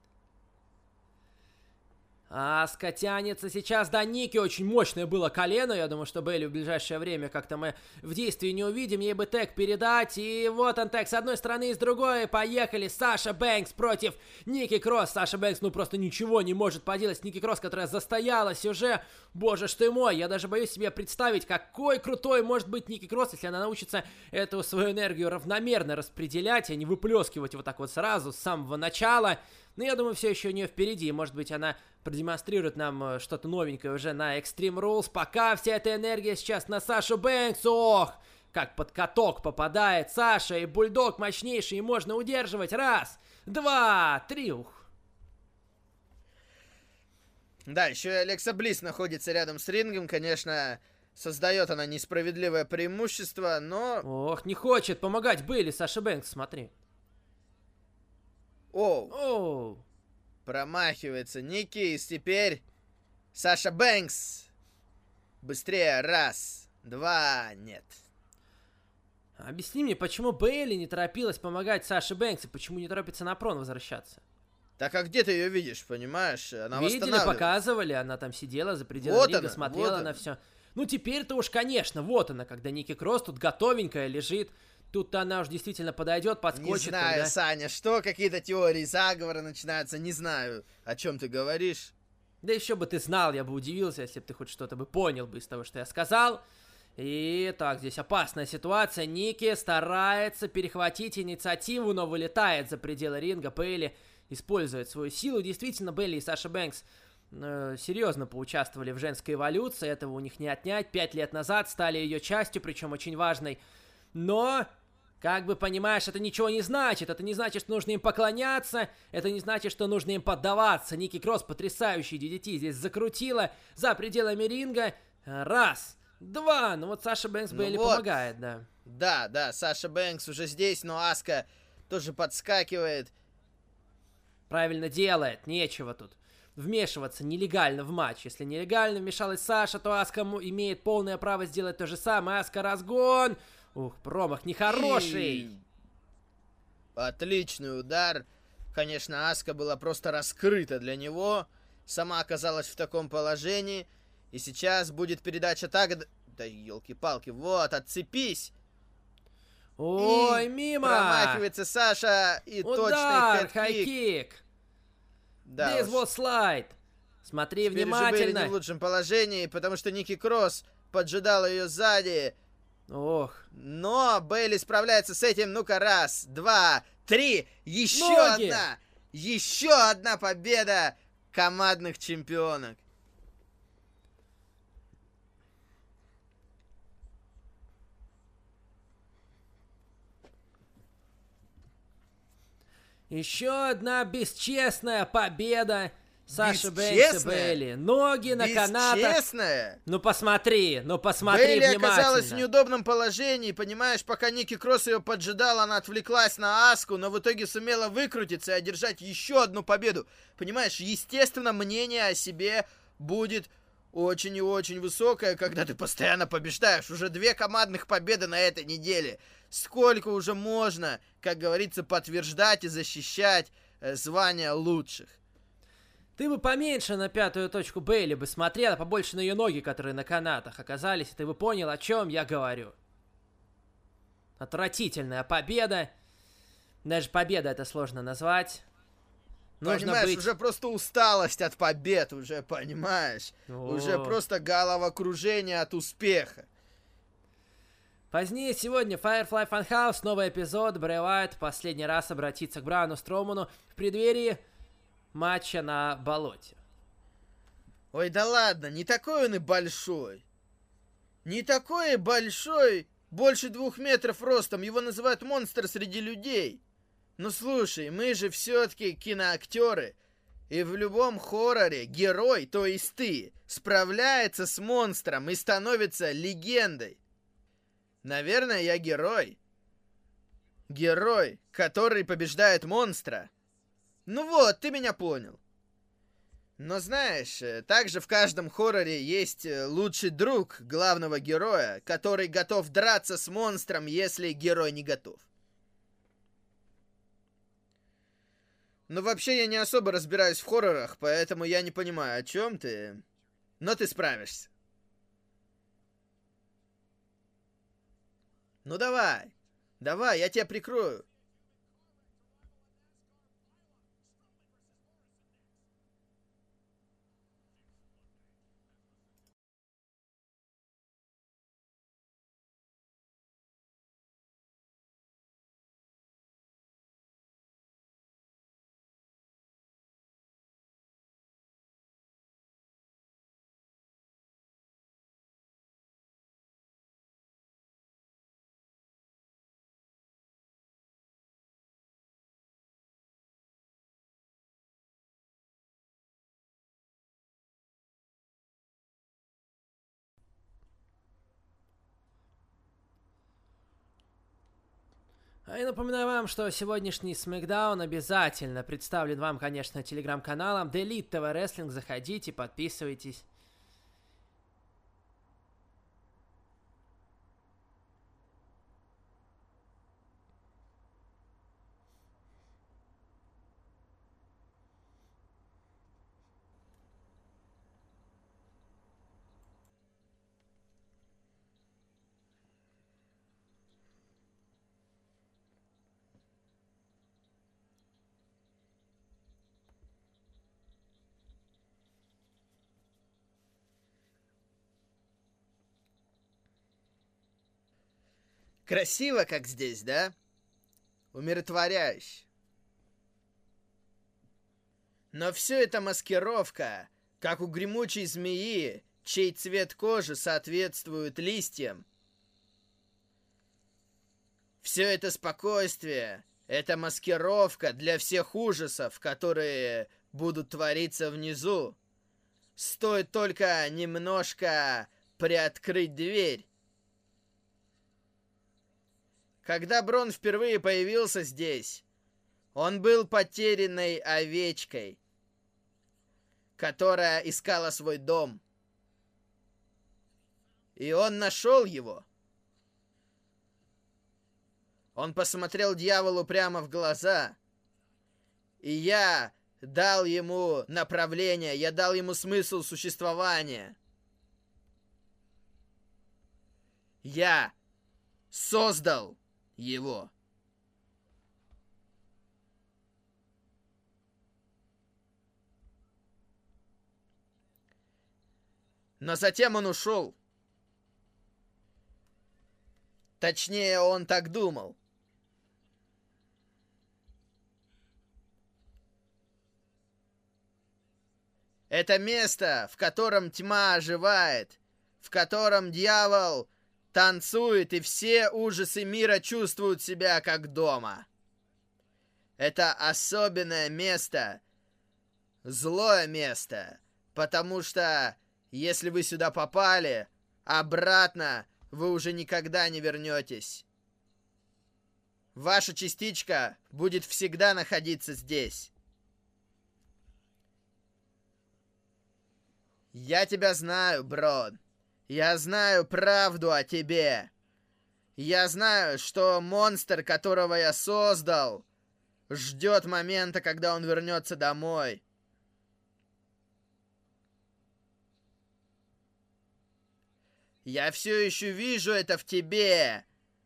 Аска тянется сейчас до Ники, очень мощное было колено, я думаю, что Бейли в ближайшее время как-то мы в действии не увидим, ей бы тег передать, и вот он тег с одной стороны и с другой, поехали, Саша Бэнкс против Ники Кросс, Саша Бэнкс ну просто ничего не может поделать с Ники Кросс, которая застоялась уже, боже ж ты мой, я даже боюсь себе представить, какой крутой может быть Ники Кросс, если она научится эту свою энергию равномерно распределять, а не выплескивать вот так вот сразу, с самого начала. Но я думаю, все еще у нее впереди. Может быть, она продемонстрирует нам что-то новенькое уже на Extreme Rules. Пока вся эта энергия сейчас на Сашу Бэнкс. Ох, как под каток попадает Саша. И бульдог мощнейший, и можно удерживать. Раз, два, три. Ух. Да, еще и Алекса Блисс находится рядом с рингом. Конечно, создает она несправедливое преимущество, но... Ох, не хочет помогать Бейли Саша Бэнкс, смотри. Оу. Оу. Промахивается Ники, и теперь Саша Бэнкс. Быстрее, раз, два, нет. Объясни мне, почему Бейли не торопилась помогать Саше Бэнкс, и почему не торопится на прон возвращаться? Так а где ты ее видишь, понимаешь? Она Видели, показывали, она там сидела за пределами вот ринга, она, смотрела вот на она. все. Ну теперь-то уж, конечно, вот она, когда Ники Кросс тут готовенькая лежит. Тут-то она уж действительно подойдет, подскочит. Не знаю, когда... Саня, что, какие-то теории заговора начинаются, не знаю, о чем ты говоришь. Да еще бы ты знал, я бы удивился, если бы ты хоть что-то бы понял бы из того, что я сказал. И так, здесь опасная ситуация. Ники старается перехватить инициативу, но вылетает за пределы ринга. Бейли использует свою силу. Действительно, Бейли и Саша Бэнкс э, серьезно поучаствовали в женской эволюции. Этого у них не отнять. Пять лет назад стали ее частью, причем очень важной. Но... Как бы понимаешь, это ничего не значит. Это не значит, что нужно им поклоняться. Это не значит, что нужно им поддаваться. Ники Кросс потрясающий ди ди ти здесь закрутила за пределами ринга. Раз, два. Ну вот Саша Бэнкс Бейли ну вот. помогает, да. Да, да, Саша Бэнкс уже здесь, но Аска тоже подскакивает. Правильно делает, нечего тут вмешиваться нелегально в матч. Если нелегально вмешалась Саша, то Аска имеет полное право сделать то же самое. Аска разгон. Ух, промах нехороший. И... Отличный удар. Конечно, Аска была просто раскрыта для него. Сама оказалась в таком положении. И сейчас будет передача так... Да елки-палки, вот, отцепись. Ой, и мимо. Промахивается Саша и удар, точный хай-кик. Да, This was slide. Смотри Теперь внимательно. Уже были не в лучшем положении, потому что Ники Кросс поджидала ее сзади. Ох. Но Бейли справляется с этим. Ну-ка, раз, два, три. Еще Ноги. одна. Еще одна победа командных чемпионок. Еще одна бесчестная победа Саши Бэнкс и Бейли. Ноги на канатах. Бесчестная? Ну посмотри, ну посмотри Бейли внимательно. оказалась в неудобном положении, понимаешь, пока Ники Кросс ее поджидала, она отвлеклась на Аску, но в итоге сумела выкрутиться и одержать еще одну победу. Понимаешь, естественно, мнение о себе будет очень и очень высокое, когда ты постоянно побеждаешь. Уже две командных победы на этой неделе. Сколько уже можно, как говорится, подтверждать и защищать э, звание лучших. Ты бы поменьше на пятую точку Бейли бы смотрел, а побольше на ее ноги, которые на канатах оказались, и ты бы понял, о чем я говорю. Отвратительная победа. Даже победа это сложно назвать. Нужно понимаешь, быть... уже просто усталость от побед, уже, понимаешь? О. Уже просто головокружение от успеха. Позднее сегодня Firefly Funhouse, новый эпизод, Брэй Уайт последний раз обратится к Брауну Строуману в преддверии матча на болоте. Ой, да ладно, не такой он и большой. Не такой и большой, больше двух метров ростом, его называют монстр среди людей. Ну слушай, мы же все-таки киноактеры. И в любом хорроре герой, то есть ты, справляется с монстром и становится легендой. Наверное, я герой. Герой, который побеждает монстра. Ну вот, ты меня понял. Но знаешь, также в каждом хорроре есть лучший друг главного героя, который готов драться с монстром, если герой не готов. Но вообще я не особо разбираюсь в хоррорах, поэтому я не понимаю, о чем ты. Но ты справишься. Ну давай, давай, я тебя прикрою. А я напоминаю вам, что сегодняшний Смэкдаун обязательно представлен вам, конечно, телеграм-каналом Delete ти ви Wrestling. Заходите, подписывайтесь. Красиво, как здесь, да? Умиротворяюще. Но все это маскировка, как у гремучей змеи, чей цвет кожи соответствует листьям. Все это спокойствие, это маскировка для всех ужасов, которые будут твориться внизу. Стоит только немножко приоткрыть дверь. Когда Брон впервые появился здесь, он был потерянной овечкой, которая искала свой дом. И он нашел его. Он посмотрел дьяволу прямо в глаза. И я дал ему направление, я дал ему смысл существования. Я создал его. Но затем он ушел. Точнее, он так думал. Это место, в котором тьма оживает, в котором дьявол танцует, и все ужасы мира чувствуют себя как дома. Это особенное место, злое место, потому что если вы сюда попали, обратно вы уже никогда не вернетесь. Ваша частичка будет всегда находиться здесь. Я тебя знаю, Брон. Я знаю правду о тебе. Я знаю, что монстр, которого я создал, ждет момента, когда он вернется домой. Я все еще вижу это в тебе.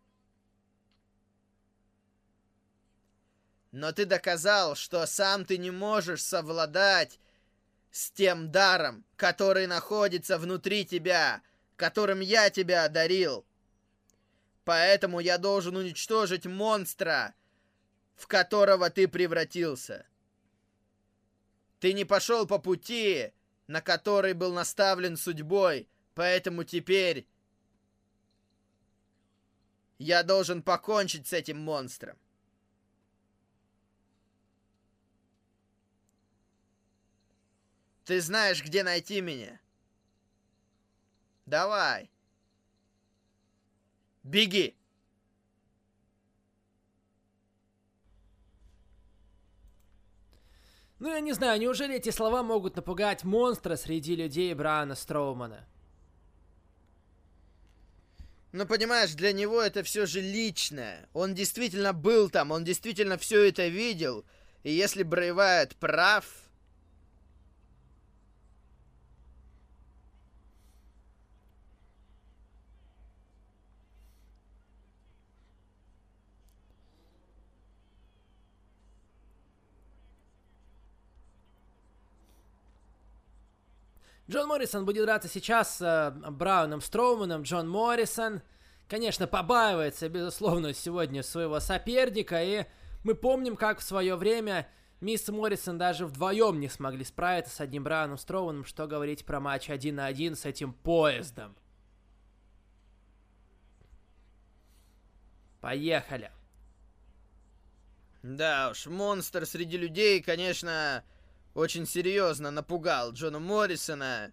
Но ты доказал, что сам ты не можешь совладать с тем даром, который находится внутри тебя, которым я тебя одарил. Поэтому я должен уничтожить монстра, в которого ты превратился. Ты не пошел по пути, на который был наставлен судьбой, поэтому теперь я должен покончить с этим монстром. Ты знаешь, где найти меня. Давай. Беги. Ну, я не знаю, неужели эти слова могут напугать монстра среди людей Брауна Строумана? Ну, понимаешь, для него это все же личное. Он действительно был там, он действительно все это видел. И если Брэй Уайт прав... Джон Моррисон будет драться сейчас с э, Брауном Строуманом. Джон Моррисон, конечно, побаивается, безусловно, сегодня своего соперника. И мы помним, как в свое время мисс Моррисон даже вдвоем не смогли справиться с одним Брауном Строуманом. Что говорить про матч один на один с этим поездом. Поехали. Да уж, монстр среди людей, конечно, очень серьезно напугал Джона Моррисона.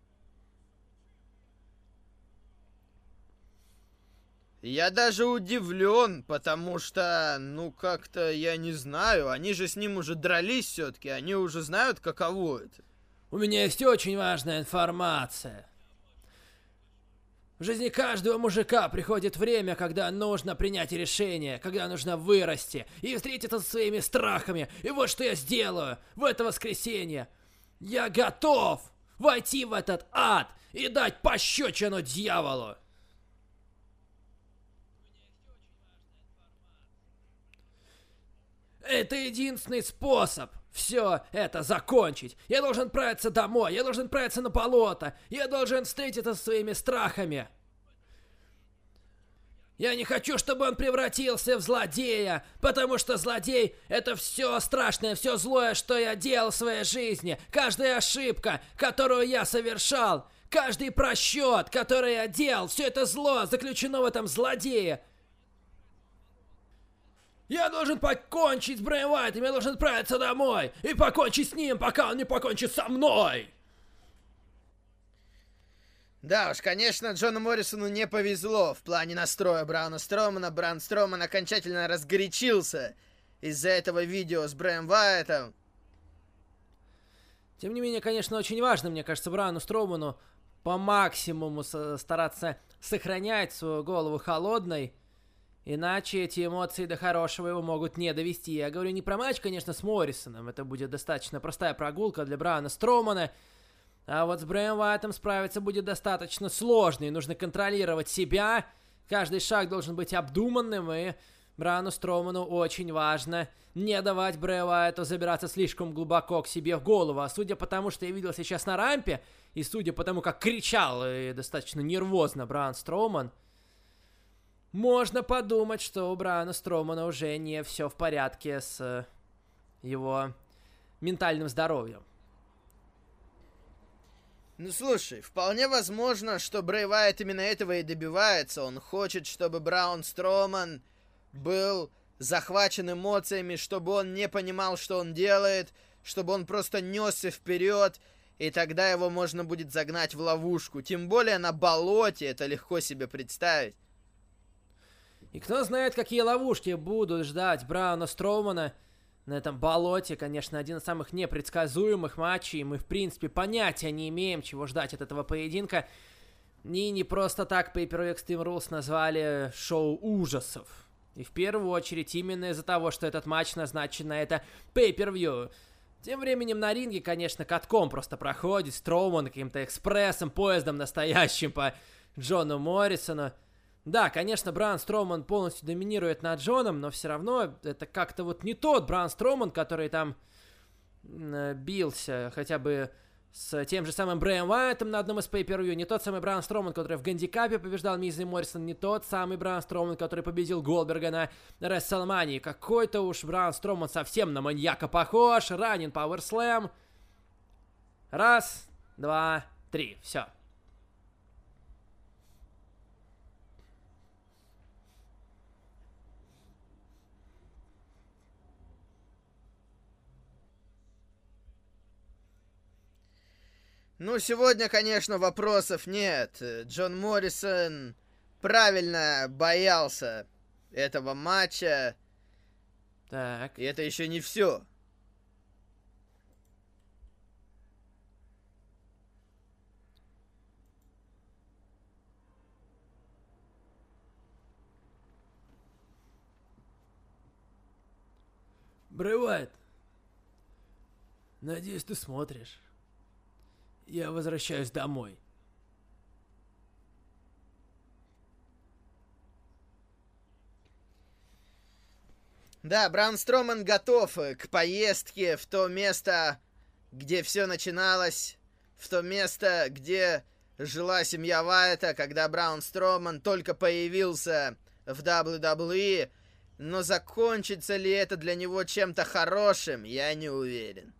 Я даже удивлен, потому что, ну, как-то, я не знаю, они же с ним уже дрались все-таки, они уже знают, каково это. У меня есть очень важная информация. В жизни каждого мужика приходит время, когда нужно принять решение, когда нужно вырасти и встретиться со своими страхами. И вот что я сделаю в это воскресенье. Я готов войти в этот ад и дать пощечину дьяволу. Это единственный способ все это закончить. Я должен отправиться домой, я должен отправиться на болото, я должен встретиться со своими страхами. Я не хочу, чтобы он превратился в злодея, потому что злодей — это все страшное, все злое, что я делал в своей жизни. Каждая ошибка, которую я совершал, каждый просчет, который я делал, все это зло заключено в этом злодее. Я должен покончить с Брэем Уайтом, я должен отправиться домой и покончить с ним, пока он не покончит со мной. Да уж, конечно, Джону Моррисону не повезло в плане настроя Брауна Строумана. Браун Строуман окончательно разгорячился из-за этого видео с Брэем Уайтом. Тем не менее, конечно, очень важно, мне кажется, Брауну Строуману по максимуму стараться сохранять свою голову холодной. Иначе эти эмоции до хорошего его могут не довести. Я говорю не про матч, конечно, с Моррисоном. Это будет достаточно простая прогулка для Брауна Строумана. А вот с Брэем Уайтом справиться будет достаточно сложно. И нужно контролировать себя. Каждый шаг должен быть обдуманным. И Брауну Строуману очень важно не давать Брэю Уайту забираться слишком глубоко к себе в голову. А судя по тому, что я видел сейчас на рампе, и судя по тому, как кричал и достаточно нервозно Браун Строуман, можно подумать, что у Брауна Строумана уже не все в порядке с его ментальным здоровьем. Ну слушай, вполне возможно, что Брэй Уайт именно этого и добивается. Он хочет, чтобы Браун Строуман был захвачен эмоциями, чтобы он не понимал, что он делает, чтобы он просто несся вперед, и тогда его можно будет загнать в ловушку. Тем более на болоте, это легко себе представить. И кто знает, какие ловушки будут ждать Брауна Строумана на этом болоте. Конечно, один из самых непредсказуемых матчей. Мы, в принципе, понятия не имеем, чего ждать от этого поединка. И не просто так Pay Per View Extreme Rules назвали шоу ужасов. И в первую очередь именно из-за того, что этот матч назначен на это Pay Per View. Тем временем на ринге, конечно, катком просто проходит Строуман каким-то экспрессом, поездом настоящим по Джону Моррисону. Да, конечно, Браун Строуман полностью доминирует над Джоном, но все равно это как-то вот не тот Браун Строуман, который там э, бился хотя бы с тем же самым Брэем Уайтом на одном из pay-per-view, не тот самый Браун Строуман, который в гандикапе побеждал Миза и Моррисон, не тот самый Браун Строуман, который победил Голдберга на WrestleMania. Какой-то уж Браун Строуман совсем на маньяка похож, ранен пауэрслэм. Раз, два, три, все. Ну, сегодня, конечно, вопросов нет. Джон Моррисон правильно боялся этого матча. Так. И это еще не все. Брэй Уайт, надеюсь, ты смотришь. Я возвращаюсь домой. Да, Браун Строман готов к поездке в то место, где все начиналось, в то место, где жила семья Уайта, когда Браун Строман только появился в дабл ю дабл ю и, но закончится ли это для него чем-то хорошим, я не уверен.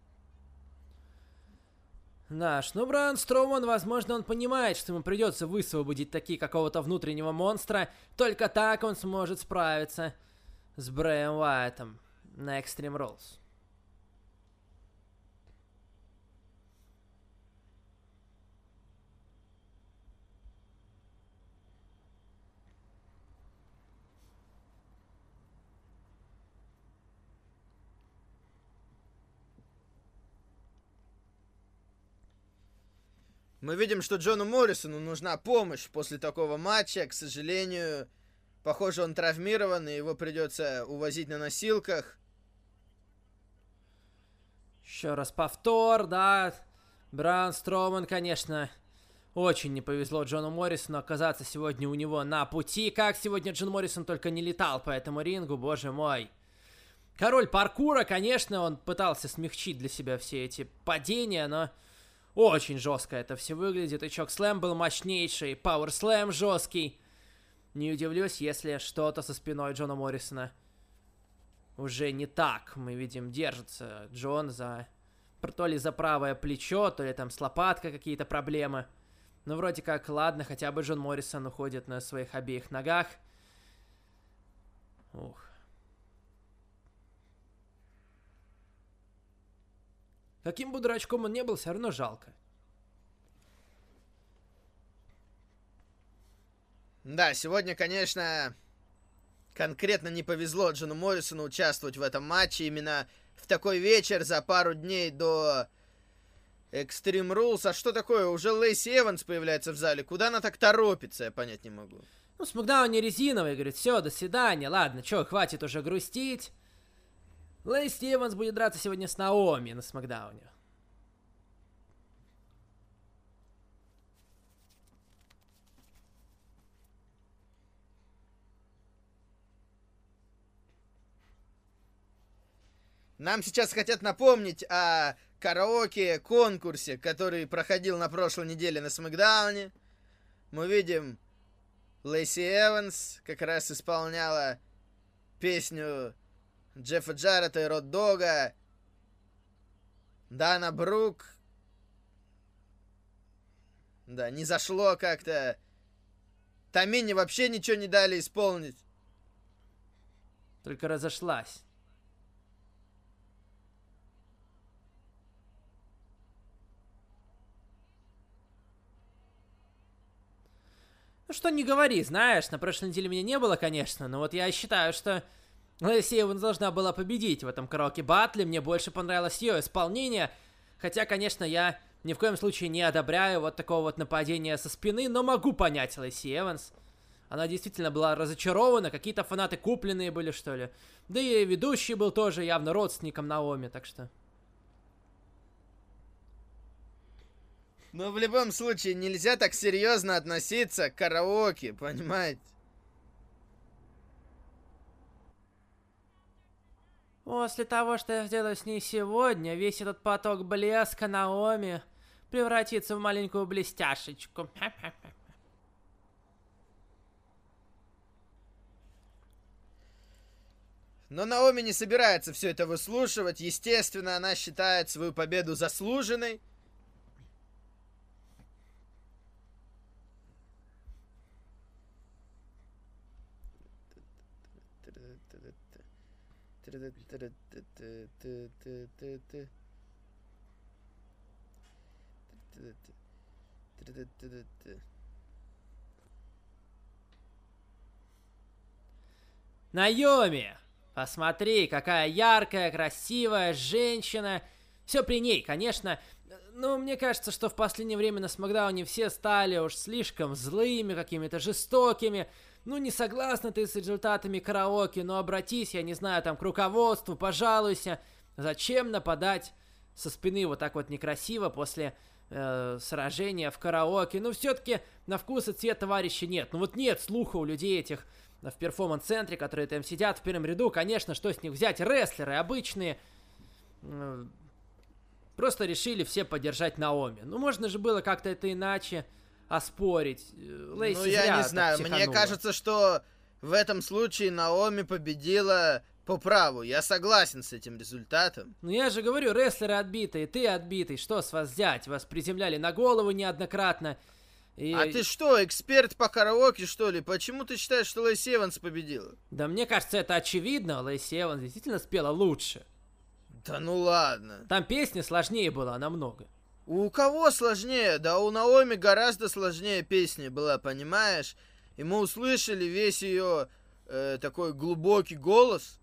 Наш, ну, Браун Строуман, возможно, он понимает, что ему придется высвободить таки какого-то внутреннего монстра. Только так он сможет справиться с Брэем Уайтом на Extreme Rules. Мы видим, что Джону Моррисону нужна помощь после такого матча. К сожалению, похоже, он травмирован, и его придется увозить на носилках. Еще раз повтор, да. Браун Строуман, конечно, очень не повезло Джону Моррисону оказаться сегодня у него на пути. Как сегодня Джон Моррисон только не летал по этому рингу, боже мой. Король паркура, конечно, он пытался смягчить для себя все эти падения, но очень жестко это все выглядит. И чок-слэм был мощнейший, пауэр-слэм жесткий. Не удивлюсь, если что-то со спиной Джона Моррисона уже не так. Мы видим, держится Джон за... то ли за правое плечо, то ли там с лопаткой какие-то проблемы. Ну, вроде как, ладно, хотя бы Джон Моррисон уходит на своих обеих ногах. Ух. Каким бы дурачком он не был, все равно жалко. Да, сегодня, конечно, конкретно не повезло Джону Моррисону участвовать в этом матче. Именно в такой вечер, за пару дней до Extreme Rules. А что такое? Уже Лейси Эванс появляется в зале. Куда она так торопится, я понять не могу. Ну, Смакдаун не резиновый, говорит, все, до свидания. Ладно, чё, хватит уже грустить. Лейси Эванс будет драться сегодня с Наоми на Смакдауне. Нам сейчас хотят напомнить о караоке-конкурсе, который проходил на прошлой неделе на Смакдауне. Мы видим, Лейси Эванс как раз исполняла песню Джеффа Джаррета и Род Дога. Дана Брук. Да, не зашло как-то. Тамине вообще ничего не дали исполнить. Только разошлась. Ну что не говори, знаешь, на прошлой неделе меня не было, конечно, но вот я считаю, что Лейси Эванс должна была победить в этом караоке-баттле. Мне больше понравилось ее исполнение. Хотя, конечно, я ни в коем случае не одобряю вот такого вот нападения со спины, но могу понять Лейси Эванс. Она действительно была разочарована, какие-то фанаты купленные были, что ли. Да и ведущий был тоже явно родственником Наоми, так что... Но в любом случае нельзя так серьезно относиться к караоке, понимаете? После того, что я сделаю с ней сегодня, весь этот поток блеска Наоми превратится в маленькую блестяшечку. Но Наоми не собирается все это выслушивать. Естественно, она считает свою победу заслуженной. Наоми! Посмотри, какая яркая, красивая женщина. Все при ней, конечно. Но мне кажется, что в последнее время на Смакдауне все стали уж слишком злыми, какими-то жестокими. Ну, не согласна ты с результатами караоке, но обратись, я не знаю, там, к руководству, пожалуйся. Зачем нападать со спины вот так вот некрасиво после э, сражения в караоке? Ну, все-таки на вкус и цвет товарища нет. Ну, вот нет слуха у людей этих в перформанс-центре, которые там сидят в первом ряду. Конечно, что с них взять? Рестлеры обычные. Э, просто решили все поддержать Наоми. Ну, можно же было как-то это иначе оспорить. Лейси ну, я не знаю, мне кажется, что в этом случае Наоми победила по праву. Я согласен с этим результатом. Ну, я же говорю, рестлеры отбитые, ты отбитый. Что с вас взять? Вас приземляли на голову неоднократно. И... А ты что, эксперт по караоке, что ли? Почему ты считаешь, что Лейси Эванс победила? Да мне кажется, это очевидно. Лейси Эванс действительно спела лучше. Да ну ладно. Там песня сложнее была намного. У кого сложнее? Да у Наоми гораздо сложнее песня была, понимаешь? И мы услышали весь ее э, такой глубокий голос.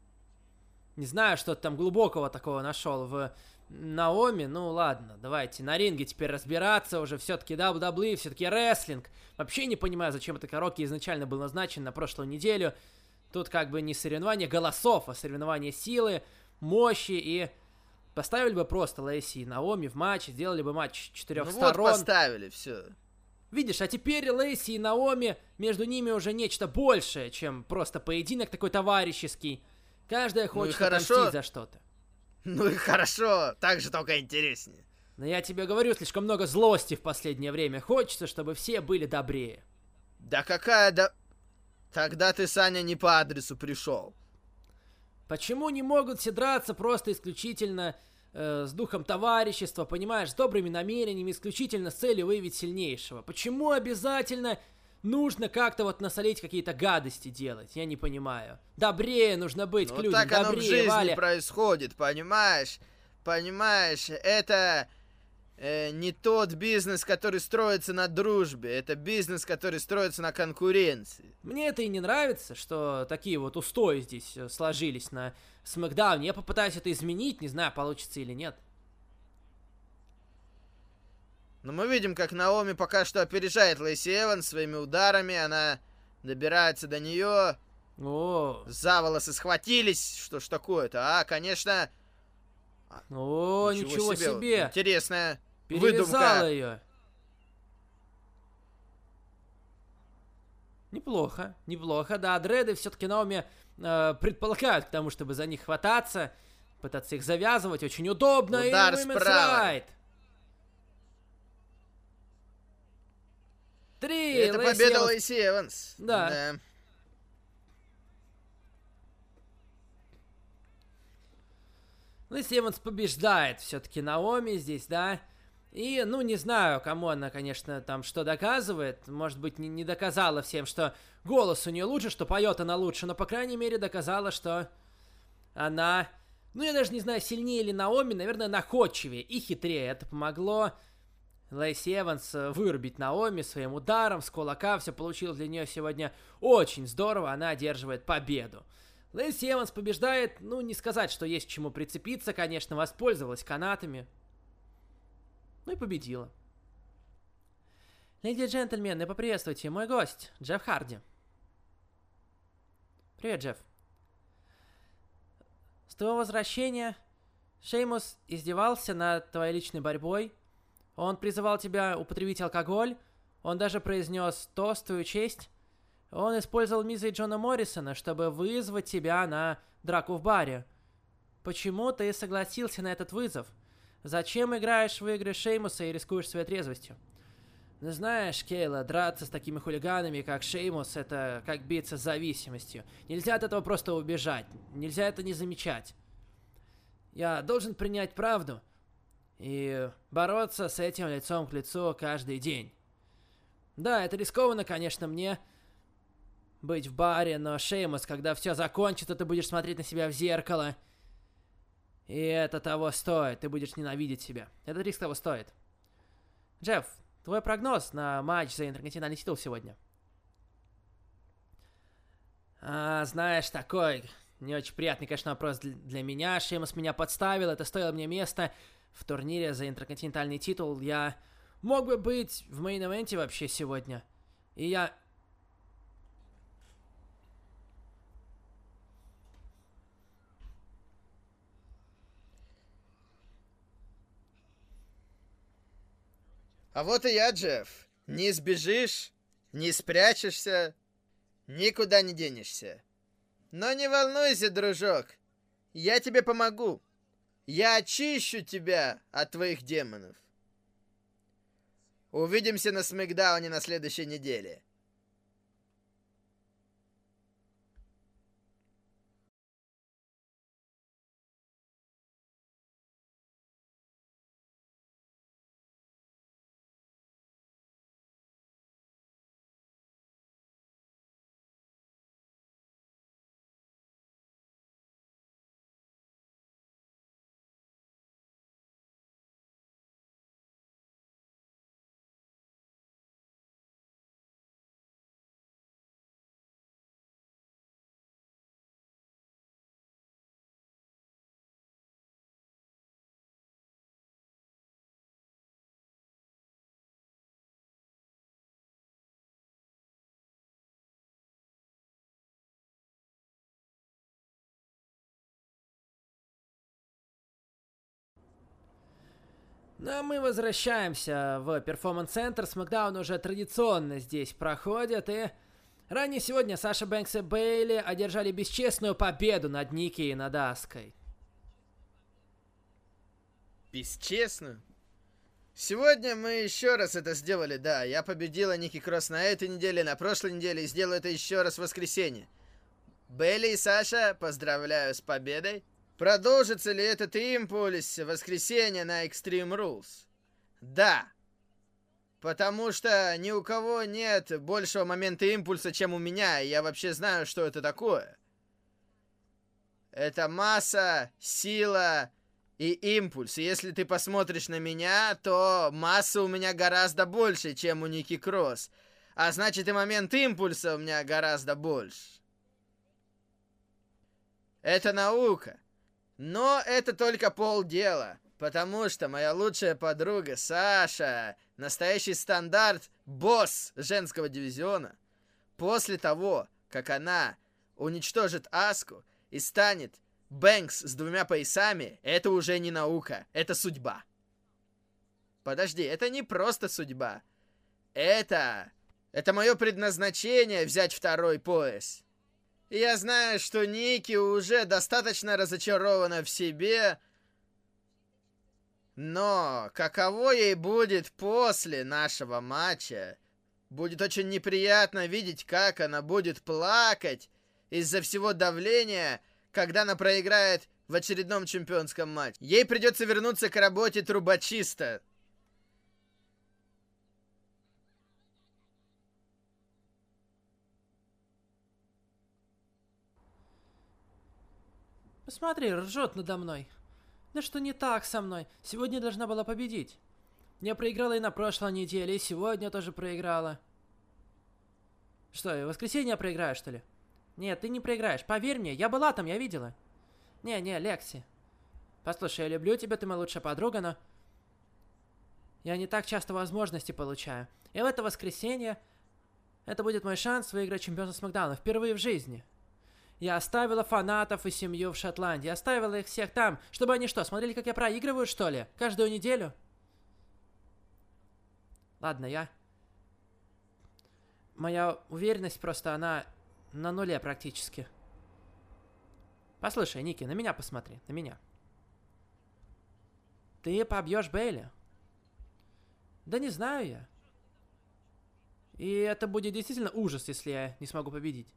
Не знаю, что ты там глубокого такого нашел в Наоми. Ну ладно, давайте на ринге теперь разбираться уже. Все-таки дабл ю дабл ю и, все-таки рестлинг. Вообще не понимаю, зачем это караоке изначально был назначен на прошлую неделю. Тут как бы не соревнование голосов, а соревнование силы, мощи. И поставили бы просто Лейси и Наоми в матч, сделали бы матч четырех ну сторон. Вот поставили, все. Видишь, а теперь Лейси и Наоми, между ними уже нечто большее, чем просто поединок такой товарищеский. Каждая хочет ну отомстить за что-то. Ну и хорошо, так же только интереснее. Но я тебе говорю, слишком много злости в последнее время. Хочется, чтобы все были добрее. Да какая да... Тогда ты, Саня, не по адресу пришел. Почему не могут все драться просто исключительно э, с духом товарищества, понимаешь, с добрыми намерениями, исключительно с целью выявить сильнейшего? Почему обязательно нужно как-то вот насолить, какие-то гадости делать? Я не понимаю. Добрее нужно быть ну, к людям, так оно добрее, в жизни Валя. происходит, понимаешь? Понимаешь, это э, не тот бизнес, который строится на дружбе, это бизнес, который строится на конкуренции. Мне это и не нравится, что такие вот устои здесь сложились на Смакдауне. Я попытаюсь это изменить, не знаю, получится или нет. Но мы видим, как Наоми пока что опережает Лейси Эванс своими ударами, она добирается до нее. О. За волосы схватились, что ж такое-то, а, конечно... О, ничего, ничего себе. себе. Интересная Перевязала выдумка. ее. Неплохо, неплохо. Да, дреды все-таки Наоми э, предполагают к тому, чтобы за них хвататься, пытаться их завязывать. Очень удобно. Удар и справа. Right. Три. Это Лейси победа Эванс. Лейси Эванс. Да. да. Лейси Эванс побеждает все-таки Наоми здесь, да. И, ну, не знаю, кому она, конечно, там что доказывает. Может быть, не, не доказала всем, что голос у нее лучше, что поет она лучше. Но, по крайней мере, доказала, что она... Ну, я даже не знаю, сильнее ли Наоми. Наверное, находчивее и хитрее. Это помогло Лейси Эванс вырубить Наоми своим ударом с кулака. Все получилось для нее сегодня очень здорово. Она одерживает победу. Лейси Эванс побеждает, ну, не сказать, что есть к чему прицепиться, конечно, воспользовалась канатами. Ну и победила. Леди и джентльмены, поприветствуйте, мой гость, Джефф Харди. Привет, Джефф. С твоего возвращения Шеймус издевался над твоей личной борьбой. Он призывал тебя употребить алкоголь. Он даже произнес тост в твою честь. Он использовал Миза и Джона Моррисона, чтобы вызвать тебя на драку в баре. Почему ты согласился на этот вызов? Зачем играешь в игры Шеймуса и рискуешь своей трезвостью? Ну знаешь, Кейла, драться с такими хулиганами, как Шеймус, это как биться с зависимостью. Нельзя от этого просто убежать. Нельзя это не замечать. Я должен принять правду и бороться с этим лицом к лицу каждый день. Да, это рискованно, конечно, мне быть в баре, но, Шеймус, когда все закончится, ты будешь смотреть на себя в зеркало. И это того стоит. Ты будешь ненавидеть себя. Этот риск того стоит. Джефф, твой прогноз на матч за интерконтинентальный титул сегодня? А, знаешь, такой не очень приятный, конечно, вопрос для меня. Шеймус меня подставил, это стоило мне места в турнире за интерконтинентальный титул. Я мог бы быть в мейн-эвенте вообще сегодня. И я... А вот и я, Джефф. Не сбежишь, не спрячешься, никуда не денешься. Но не волнуйся, дружок. Я тебе помогу. Я очищу тебя от твоих демонов. Увидимся на Смэкдауне на следующей неделе. Ну, а мы возвращаемся в перформанс-центр. Смэкдаун уже традиционно здесь проходит, и... Ранее сегодня Саша Бэнкс и Бейли одержали бесчестную победу над Ники и над Аской. Бесчестную? Сегодня мы еще раз это сделали, да. Я победила Ники Кросс на этой неделе, на прошлой неделе и сделаю это еще раз в воскресенье. Бейли и Саша, поздравляю с победой. Продолжится ли этот импульс в воскресенье на Extreme Rules? Да. Потому что ни у кого нет большего момента импульса, чем у меня, и я вообще знаю, что это такое. Это масса, сила и импульс. И если ты посмотришь на меня, то масса у меня гораздо больше, чем у Ники Кросс. А значит, и момент импульса у меня гораздо больше. Это наука. Но это только полдела. Потому что моя лучшая подруга Саша, настоящий стандарт, босс женского дивизиона, после того, как она уничтожит Аску и станет Бэнкс с двумя поясами, это уже не наука, это судьба. Подожди, это не просто судьба. Это... Это мое предназначение взять второй пояс. И я знаю, что Ники уже достаточно разочарована в себе... Но каково ей будет после нашего матча? Будет очень неприятно видеть, как она будет плакать из-за всего давления, когда она проиграет в очередном чемпионском матче. Ей придется вернуться к работе трубочиста. Посмотри, ржет надо мной. Да что не так со мной? Сегодня должна была победить. Я проиграла и на прошлой неделе, и сегодня тоже проиграла. Что, в воскресенье я проиграю, что ли? Нет, ты не проиграешь. Поверь мне, я была там, я видела. Не-не, Лекси. Послушай, я люблю тебя, ты моя лучшая подруга, но... Я не так часто возможности получаю. И в это воскресенье... Это будет мой шанс выиграть чемпионство Смэкдауна впервые в жизни. Я оставила фанатов и семью в Шотландии. Оставила их всех там, чтобы они что, смотрели, как я проигрываю, что ли? Каждую неделю? Ладно, я... Моя уверенность просто, она на нуле практически. Послушай, Ники, на меня посмотри, на меня. Ты побьешь Бейли? Да не знаю я. И это будет действительно ужас, если я не смогу победить.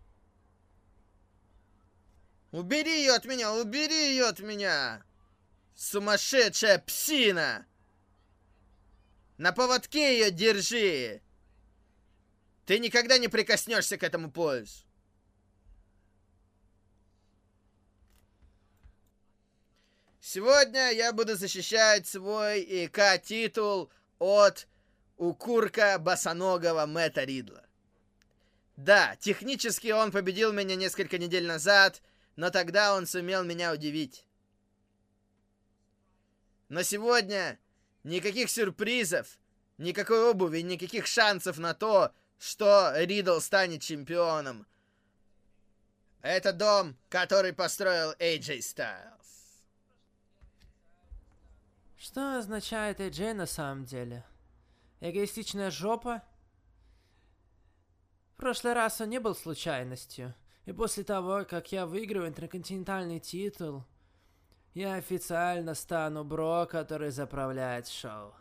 Убери ее от меня, убери ее от меня! Сумасшедшая псина! На поводке ее держи! Ты никогда не прикоснешься к этому поясу. Сегодня я буду защищать свой ИК-титул от укурка босоногого Мэтта Ридла. Да, технически он победил меня несколько недель назад, но тогда он сумел меня удивить. Но сегодня никаких сюрпризов, никакой обуви, никаких шансов на то, что Ридл станет чемпионом. Это дом, который построил эй джей Styles. Что означает эй джей на самом деле? Эгоистичная жопа? В прошлый раз он не был случайностью. И после того, как я выиграю интерконтинентальный титул, я официально стану бро, который заправляет шоу.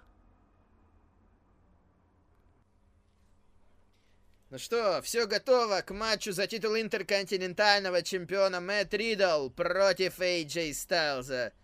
Ну что, все готово к матчу за титул интерконтинентального чемпиона Мэтт Ридл против эй джей Стайлза.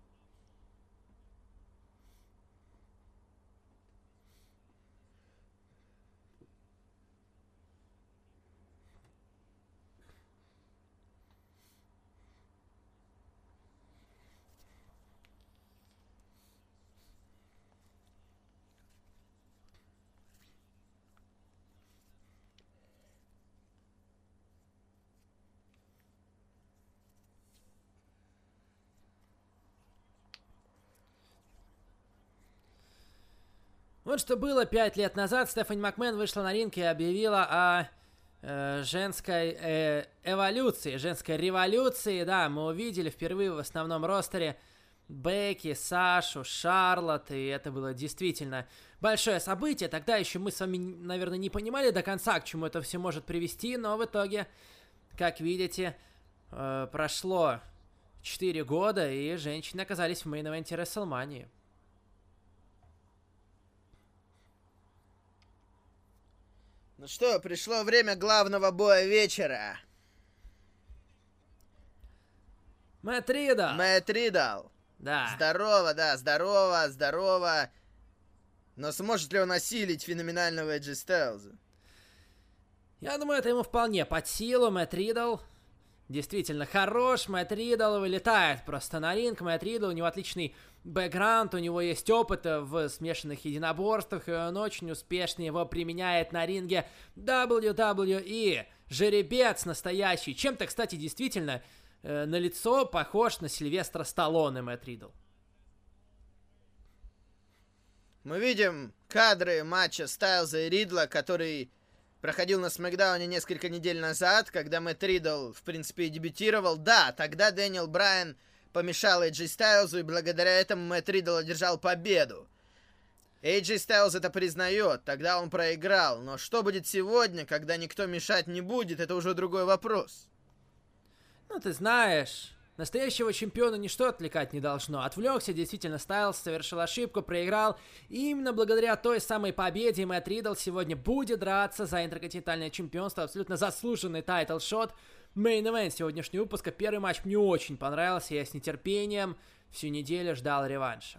Вот что было пять лет назад. Стефани Макмен вышла на ринг и объявила о э, женской э, эволюции, женской революции. Да, мы увидели впервые в основном ростере Бекки, Сашу, Шарлотт, и это было действительно большое событие. Тогда еще мы с вами, наверное, не понимали до конца, к чему это все может привести, но в итоге, как видите, э, прошло четыре года, и женщины оказались в мейн-ивенте WrestleMania. Ну что, пришло время главного боя вечера. Мэтт Ридл. Мэтт Ридл. Да. Здорово, да, здорово, здорово. Но сможет ли он осилить феноменального Эйджи Стайлза? Я думаю, это ему вполне под силу. Мэтт Ридл действительно хорош. Мэтт Ридл вылетает просто на ринг. Мэтт Ридл, у него отличный бэкграунд, у него есть опыт в смешанных единоборствах, и он очень успешно его применяет на ринге дабл ю дабл ю и. Жеребец настоящий. Чем-то, кстати, действительно э, на лицо похож на Сильвестра Сталлоне Мэтт Ридл. Мы видим кадры матча Стайлза и Ридла, который проходил на Смэкдауне несколько недель назад, когда Мэтт Ридл, в принципе, и дебютировал. Да, тогда Дэниел Брайан помешал Эйджи Стайлзу, и благодаря этому Мэтт Ридл одержал победу. Эйджи Стайлз это признает, тогда он проиграл. Но что будет сегодня, когда никто мешать не будет, это уже другой вопрос. Ну, ты знаешь, настоящего чемпиона ничто отвлекать не должно. Отвлекся, действительно, Стайлз совершил ошибку, проиграл. И именно благодаря той самой победе Мэтт Ридл сегодня будет драться за интерконтинентальное чемпионство. Абсолютно заслуженный тайтл-шот. Мейн-эвент сегодняшнего выпуска. Первый матч мне очень понравился. Я с нетерпением всю неделю ждал реванша.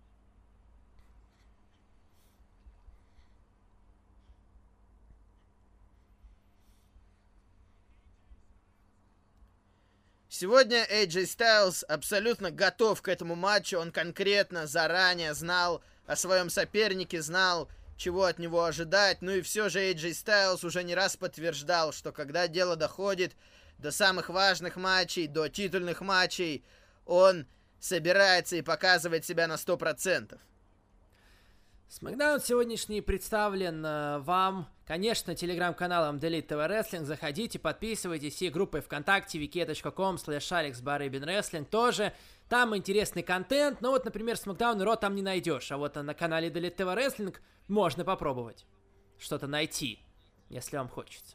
Сегодня Эйджи Стайлз абсолютно готов к этому матчу. Он конкретно заранее знал о своем сопернике, знал, чего от него ожидать. Ну и все же Эйджи Стайлз уже не раз подтверждал, что когда дело доходит до самых важных матчей, до титульных матчей, он собирается и показывает себя на сто процентов. Смэкдаун сегодняшний представлен э, вам, конечно, телеграм-каналом Delete ти ви Wrestling. Заходите, подписывайтесь, и группой ВКонтакте ви ки точка ком слэш алекс барыбин рестлинг тоже. Там интересный контент, но вот, например, Смэкдаун и Ро там не найдешь, а вот на канале Delete ти ви Wrestling можно попробовать что-то найти, если вам хочется.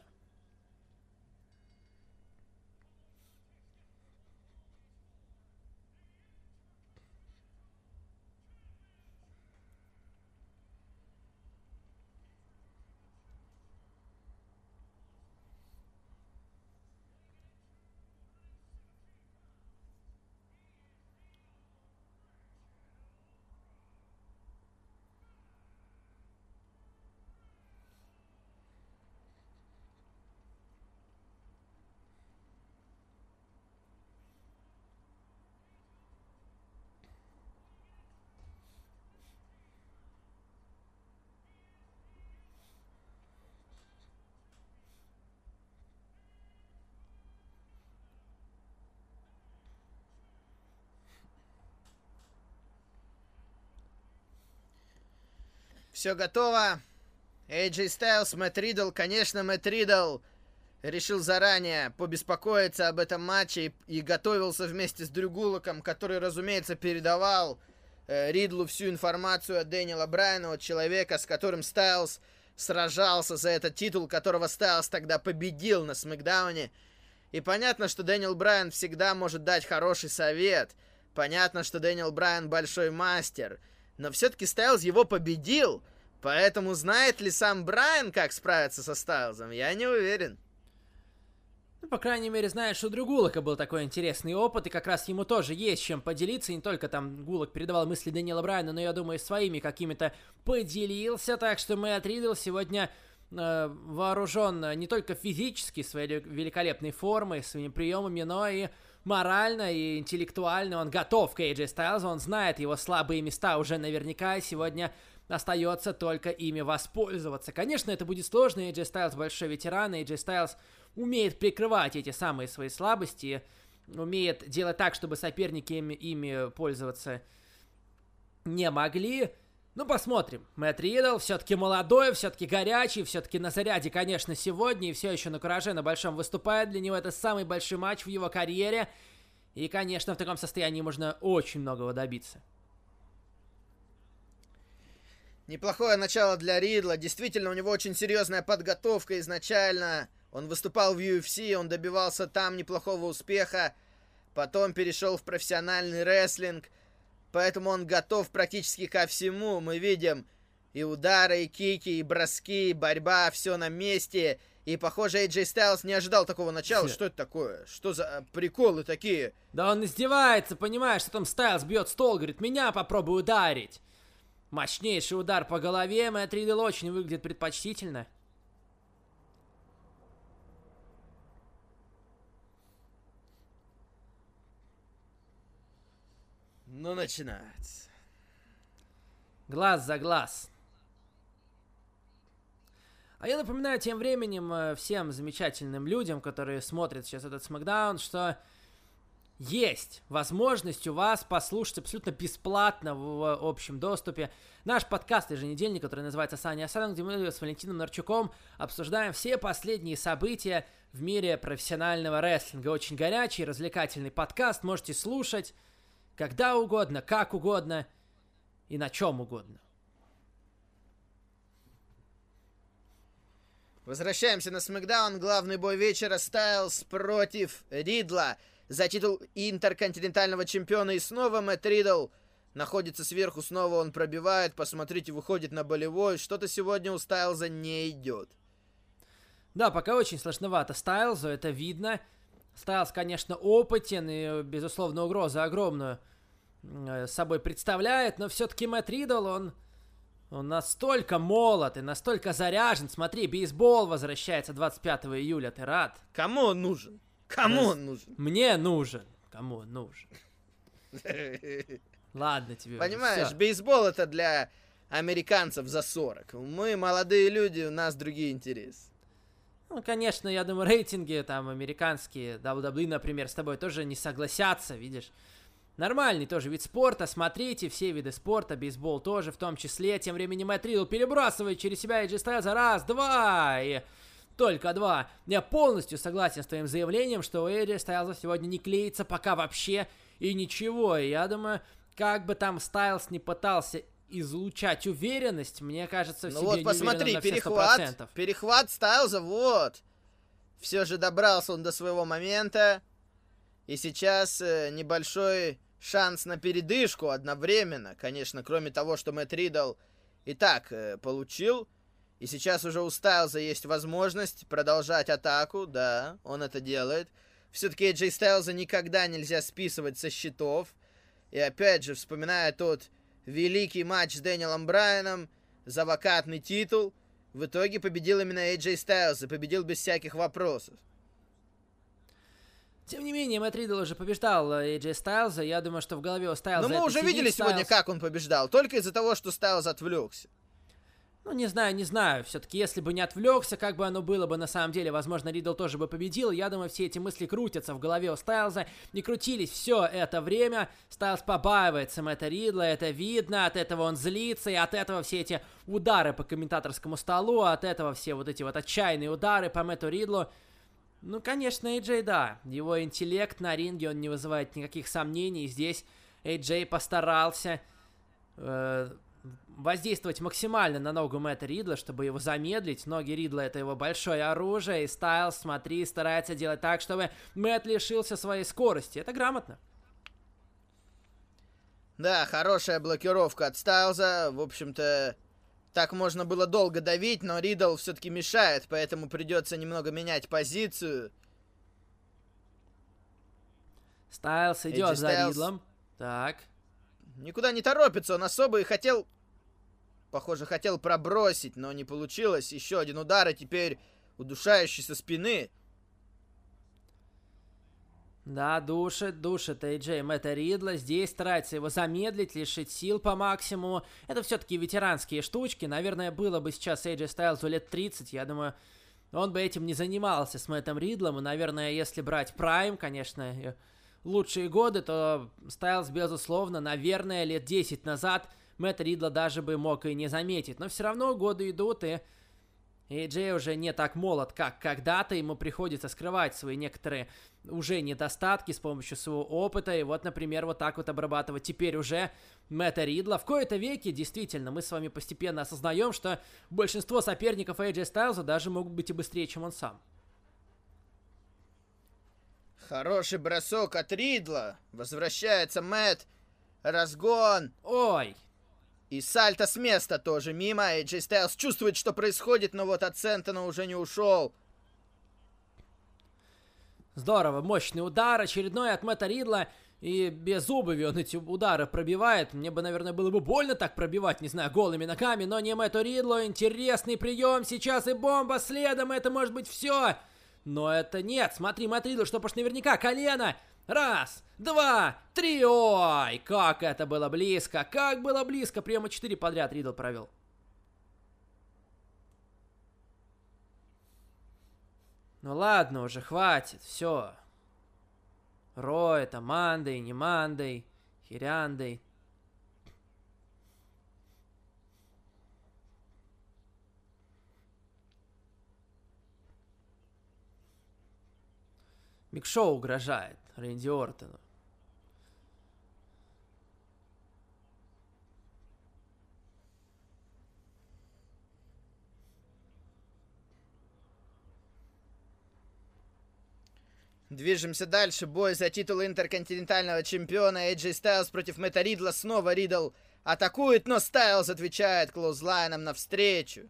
Все готово. эй джей Styles, Мэтт Ридл. Конечно, Мэтт Ридл решил заранее побеспокоиться об этом матче и, и готовился вместе с Дрю Гулаком, который, разумеется, передавал э, Ридлу всю информацию от Дэниела Брайана, от человека, с которым Стайлз сражался за этот титул, которого Стайлз тогда победил на Смэкдауне. И понятно, что Дэниел Брайан всегда может дать хороший совет. Понятно, что Дэниел Брайан большой мастер. Но все-таки Стайлз его победил. Поэтому знает ли сам Брайан, как справиться со Стайлзом, я не уверен. Ну, по крайней мере, знаешь, что у Дрю Гулака был такой интересный опыт, и как раз ему тоже есть чем поделиться. Не только там Гулак передавал мысли Дэниела Брайана, но, я думаю, своими какими-то поделился. Так что Мэтт Ридл сегодня э, вооружен не только физически своей великолепной формой, своими приемами, но и морально и интеллектуально. Он готов к эй джей Стайлзу, он знает его слабые места уже наверняка, и сегодня остается только ими воспользоваться. Конечно, это будет сложно, эй джей Стайлз большой ветеран, эй джей Стайлз умеет прикрывать эти самые свои слабости, умеет делать так, чтобы соперники ими, ими пользоваться не могли. Ну, посмотрим. Мэтт Ридл все-таки молодой, все-таки горячий, все-таки на заряде, конечно, сегодня, и все еще на кураже, на большом выступает. Для него это самый большой матч в его карьере. И, конечно, в таком состоянии можно очень многого добиться. Неплохое начало для Ридла. Действительно, у него очень серьезная подготовка изначально. Он выступал в ю эф си, он добивался там неплохого успеха. Потом перешел в профессиональный рестлинг. Поэтому он готов практически ко всему. Мы видим и удары, и кики, и броски, и борьба, все на месте. И, похоже, эй джей Styles не ожидал такого начала. Что это такое? Что за приколы такие? Да он издевается, понимаешь, что там Стайлз бьет стол, говорит, меня попробуй ударить. Мощнейший удар по голове, Мэтт Ридл очень выглядит предпочтительно. Ну, начинается. Глаз за глаз. А я напоминаю тем временем всем замечательным людям, которые смотрят сейчас этот Смэкдаун, что есть возможность у вас послушать абсолютно бесплатно в общем доступе наш подкаст еженедельный, который называется «Саня Асалин», где мы с Валентином Нарчуком обсуждаем все последние события в мире профессионального рестлинга. Очень горячий, развлекательный подкаст, можете слушать когда угодно, как угодно и на чем угодно. Возвращаемся на Смэкдаун. Главный бой вечера: Стайлз против Ридла за титул интерконтинентального чемпиона. И снова Мэтт Ридл находится сверху, снова он пробивает. Посмотрите, выходит на болевой. Что-то сегодня у Стайлза не идет. Да, пока очень сложновато Стайлзу, это видно. Стайлз, конечно, опытен и, безусловно, угрозу огромную э, собой представляет, но все-таки Мэтт Ридл, он, он настолько молод и настолько заряжен. Смотри, бейсбол возвращается двадцать пятого июля, ты рад? Кому он нужен? Кому он нужен? Мне нужен. Кому он нужен? Ладно тебе. Понимаешь, бейсбол это для американцев за сорок. Мы, молодые люди, у нас другие интересы. Ну, конечно, я думаю, рейтинги там американские, дабл ю дабл ю и, например, с тобой тоже не согласятся, видишь. Нормальный тоже вид спорта, смотрите, все виды спорта, бейсбол тоже в том числе. Тем временем Мэтт Ридл перебрасывает через себя эй джей Стайлза, раз, два, и только два. Я полностью согласен с твоим заявлением, что у эй джей Стайлза сегодня не клеится пока вообще и ничего. И я думаю, как бы там Стайлз не пытался излучать уверенность, мне кажется, в ну себе вот посмотри, на все перехват, перехват Стайлза, вот. Все же добрался он до своего момента. И сейчас э, небольшой шанс на передышку одновременно. Конечно, кроме того, что Мэтт Ридл и так э, получил. И сейчас уже у Стайлза есть возможность продолжать атаку. Да, он это делает. Все-таки эй джей Стайлза никогда нельзя списывать со счетов. И опять же, вспоминая тот великий матч с Дэниелом Брайаном за вакантный титул, в итоге победил именно эй джей Стайлз, и победил без всяких вопросов. Тем не менее, Мэтт Ридл уже побеждал эй джей Стайлза. Я думаю, что в голове у Стайлза... Но мы уже сидит. видели Стайлз... сегодня, как он побеждал. Только из-за того, что Стайлз отвлекся. Ну, не знаю, не знаю. Все-таки, если бы не отвлекся, как бы оно было бы на самом деле, возможно, Ридл тоже бы победил. Я думаю, все эти мысли крутятся в голове у Стайлза. И крутились все это время. Стайлз побаивается Мэтта Ридла, это видно. От этого он злится, и от этого все эти удары по комментаторскому столу, от этого все вот эти вот отчаянные удары по Мэтту Ридлу. Ну, конечно, эй джей, да. Его интеллект на ринге, он не вызывает никаких сомнений. Здесь эй джей постарался... Э воздействовать максимально на ногу Мэтта Ридла, чтобы его замедлить. Ноги Ридла — это его большое оружие, и Стайлз, смотри, старается делать так, чтобы Мэтт лишился своей скорости. Это грамотно. Да, хорошая блокировка от Стайлза. В общем-то, так можно было долго давить, но Ридл все-таки мешает, поэтому придется немного менять позицию. Стайлз идет за Стайлз... Ридлом. Так. Никуда не торопится, он особо и хотел... Похоже, хотел пробросить, но не получилось. Еще один удар, и теперь удушающий со спины. Да, душит, душит эй джей Мэтта Ридла. Здесь старается его замедлить, лишить сил по максимуму. Это все-таки ветеранские штучки. Наверное, было бы сейчас эй джей Стайлзу лет тридцать. Я думаю, он бы этим не занимался с Мэттом Ридлом. И, наверное, если брать Прайм, конечно, лучшие годы, то Стайлз, безусловно, наверное, лет десять назад Мэтта Ридла даже бы мог и не заметить. Но все равно годы идут, и эй джей уже не так молод, как когда-то. Ему приходится скрывать свои некоторые уже недостатки с помощью своего опыта. И вот, например, вот так вот обрабатывать теперь уже Мэтта Ридла. В кои-то веки, действительно, мы с вами постепенно осознаем, что большинство соперников эй джей Стайлза даже могут быть и быстрее, чем он сам. Хороший бросок от Ридла. Возвращается Мэтт. Разгон. Ой. И сальто с места тоже мимо. эй джей Стайлз чувствует, что происходит, но вот от Сентона уже не ушел. Здорово, мощный удар, очередной от Мэтта Ридла. И без обуви он эти удары пробивает. Мне бы, наверное, было бы больно так пробивать, не знаю, голыми ногами, но не Мэтту Ридлу. Интересный прием сейчас, и бомба следом, это может быть все. Но это нет, смотри, Мэтт Ридл, что уж наверняка, колено. Раз, два, три, ой, как это было близко, как было близко, прямо четыре подряд Ридл провел. Ну ладно уже, хватит, все. Ро, это Мандой, не Мандой, Хириандой. Биг Шоу угрожает Рэнди Ортону. Движемся дальше. Бой за титул интерконтинентального чемпиона. эй джей Стайлз против Мэтта Ридла. Снова Ридл атакует, но Стайлз отвечает клоузлайном навстречу.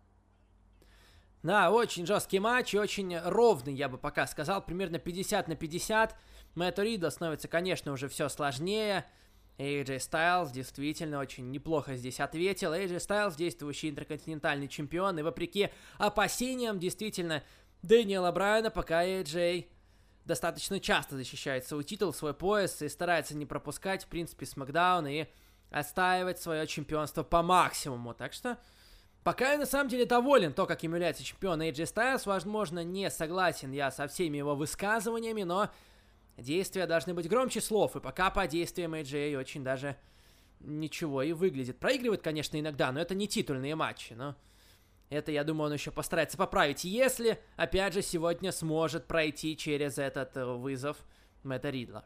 Да, очень жесткий матч и очень ровный, я бы пока сказал, примерно пятьдесят на пятьдесят. Мэтту Ридла становится, конечно, уже все сложнее. эй джей Стайлз действительно очень неплохо здесь ответил. эй джей Стайлз, действующий интерконтинентальный чемпион, и вопреки опасениям, действительно, Дэниела Брайана пока эй джей достаточно часто защищает свой титул, свой пояс и старается не пропускать, в принципе, Смакдаун и отстаивать свое чемпионство по максимуму. Так что пока я на самом деле доволен то, каким является чемпион эй джей Стайлз. Возможно, не согласен я со всеми его высказываниями, но действия должны быть громче слов. И пока по действиям эй джей очень даже ничего и выглядит. Проигрывает, конечно, иногда, но это не титульные матчи. Но это, я думаю, он еще постарается поправить, если, опять же, сегодня сможет пройти через этот вызов Мэтта Ридла.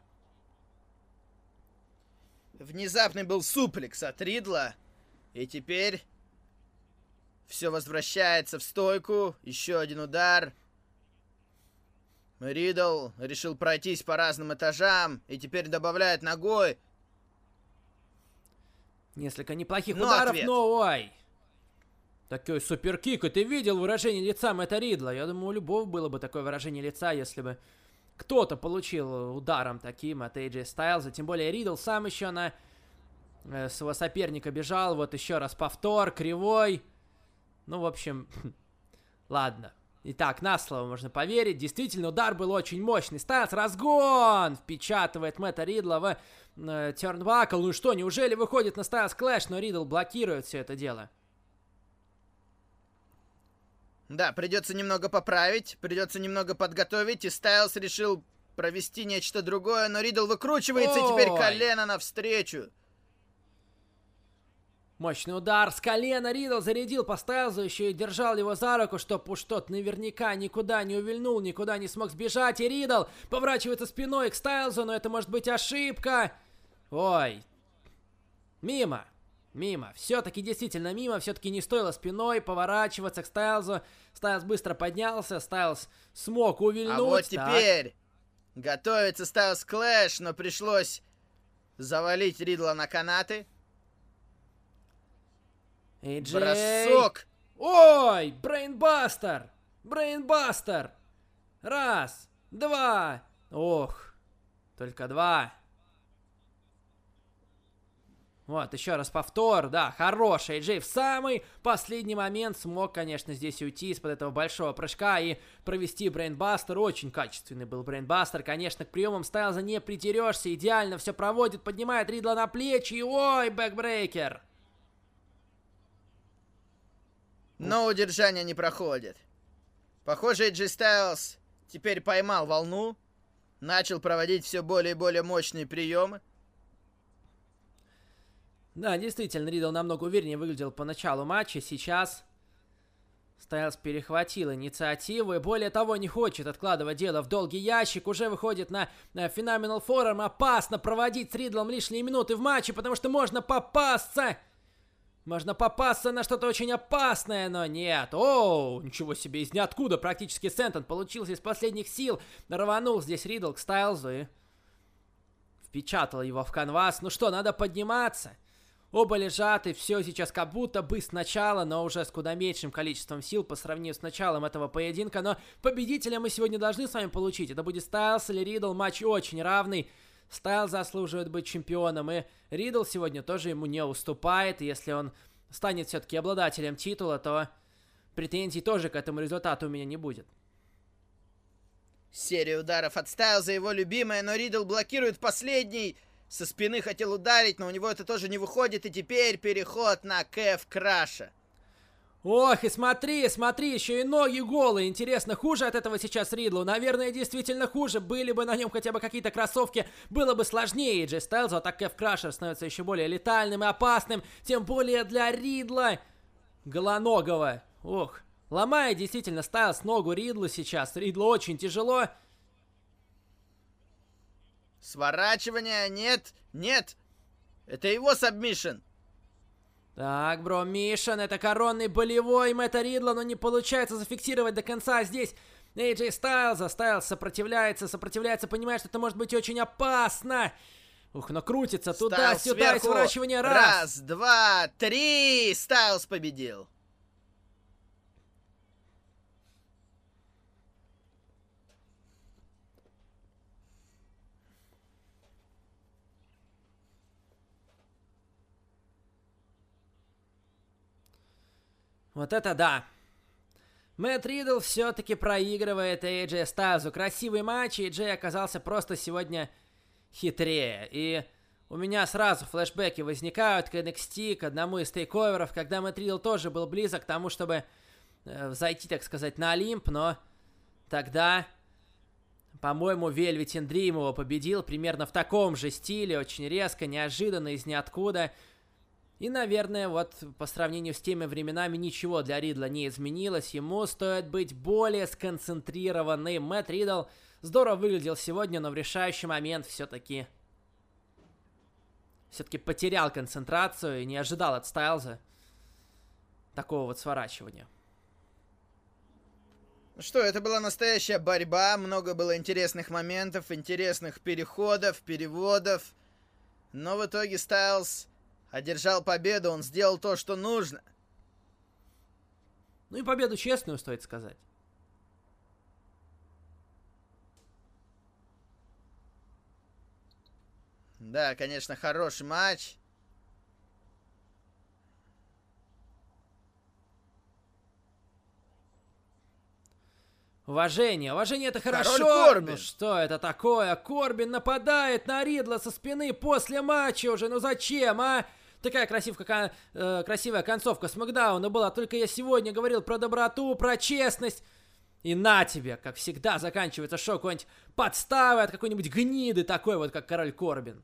Внезапный был суплекс от Ридла. И теперь все возвращается в стойку. Еще один удар. Ридл решил пройтись по разным этажам. И теперь добавляет ногой. Несколько неплохих но ударов, ответ. но ой. Такой суперкик. И ты видел выражение лица Мэтта Ридла? Я думаю, у любого было бы такое выражение лица, если бы кто-то получил ударом таким от эй джей Стайлза. Тем более Ридл сам еще на э, своего соперника бежал. Вот еще раз повтор, кривой. Ну, в общем, ладно. Итак, на слово можно поверить. Действительно, удар был очень мощный. Стайлз, разгон! Впечатывает Мэтта Ридла в э, тернбакл. Ну что, неужели выходит на Стайлз Клэш? Но Ридл блокирует все это дело. Да, придется немного поправить, придется немного подготовить, и Стайлз решил провести нечто другое, но Ридл выкручивается, и теперь Ой. колено навстречу. Мощный удар с колена. Ридл зарядил по Стайлзу, еще и держал его за руку, чтоб уж тот наверняка никуда не увильнул, никуда не смог сбежать. И Ридл поворачивается спиной к Стайлзу, но это может быть ошибка. Ой. Мимо. Мимо. Все-таки действительно мимо. Все-таки не стоило спиной поворачиваться к Стайлзу. Стайлз быстро поднялся. Стайлз смог увильнуть. А вот Так. теперь готовится Стайлз Клэш, но пришлось завалить Ридла на канаты. Эй Джей. Бросок. Ой, Брейнбастер. Брейнбастер. Раз, два. Ох, только два. Вот, еще раз повтор, да, хороший Джей в самый последний момент смог, конечно, здесь уйти из-под этого большого прыжка и провести Брейнбастер. Очень качественный был Брейнбастер, конечно, к приемам Стайлза не притерешься, идеально все проводит, поднимает Ридла на плечи и ой, бэкбрейкер. Но удержание не проходит. Похоже, Джей Стайлз теперь поймал волну, начал проводить все более и более мощные приемы. Да, действительно, Ридл намного увереннее выглядел по началу матча. Сейчас Стайлз перехватил инициативу и, более того, не хочет откладывать дело в долгий ящик. Уже выходит на, на Phenomenal Forum. Опасно проводить с Ридлом лишние минуты в матче, потому что можно попасться. Можно попасться на что-то очень опасное, но нет. Оу, ничего себе, из ниоткуда практически Сентон получился из последних сил. Рванул здесь Ридл к Стайлзу и впечатал его в канвас. Ну что, надо подниматься. Оба лежат, и все сейчас как будто бы сначала, но уже с куда меньшим количеством сил по сравнению с началом этого поединка. Но победителя мы сегодня должны с вами получить. Это будет Стайлз или Ридл. Матч очень равный. Стайлз заслуживает быть чемпионом, и Ридл сегодня тоже ему не уступает. И если он станет все-таки обладателем титула, то претензий тоже к этому результату у меня не будет. Серия ударов от Стайлза, его любимая, но Ридл блокирует последний. Со спины хотел ударить, но у него это тоже не выходит. И теперь переход на Кэв Краша. Ох, и смотри, смотри, еще и ноги голые. Интересно, хуже от этого сейчас Ридлу? Наверное, действительно хуже. Были бы на нем хотя бы какие-то кроссовки, было бы сложнее. Джей Стайлзу, а так Кэв Крашер становится еще более летальным и опасным. Тем более для Ридла голоногого. Ох, ломает действительно Стайлз ногу Ридлу сейчас. Ридлу очень тяжело. Сворачивание, нет, нет. Это его сабмишн. Так, бро, Мишин, это коронный болевой Мэтта Ридла, но не получается зафиксировать до конца здесь эй джей Стайлза. Стайлз сопротивляется, сопротивляется, понимает, что это может быть очень опасно. Ух, но крутится туда-сюда, и сворачивание раз. Раз, два, три, Стайлз победил. Вот это да. Мэтт Ридл все-таки проигрывает эй джей Стайлзу. Красивый матч, и эй джей оказался просто сегодня хитрее. И у меня сразу флешбеки возникают к эн экс ти, к одному из тейковеров, когда Мэтт Ридл тоже был близок к тому, чтобы э, зайти, так сказать, на Олимп, но тогда, по-моему, Velveteen Dream его победил примерно в таком же стиле, очень резко, неожиданно, из ниоткуда. И, наверное, вот по сравнению с теми временами ничего для Ридла не изменилось. Ему стоит быть более сконцентрированным. Мэтт Ридл здорово выглядел сегодня, но в решающий момент все-таки... Все-таки потерял концентрацию и не ожидал от Стайлза такого вот сворачивания. Ну что, это была настоящая борьба. Много было интересных моментов, интересных переходов, переводов. Но в итоге Стайлз одержал победу, он сделал то, что нужно. Ну и победу честную, стоит сказать. Да, конечно, хороший матч. Уважение, уважение это хорошо. Король Корбин. Ну что это такое? Корбин нападает на Ридла со спины после матча уже. Ну зачем, а? Такая красивка, э, красивая концовка Смакдауна была. Только я сегодня говорил про доброту, про честность. И на тебе, как всегда, заканчивается шоу какой-нибудь подставы от какой-нибудь гниды, такой вот, как Король Корбин.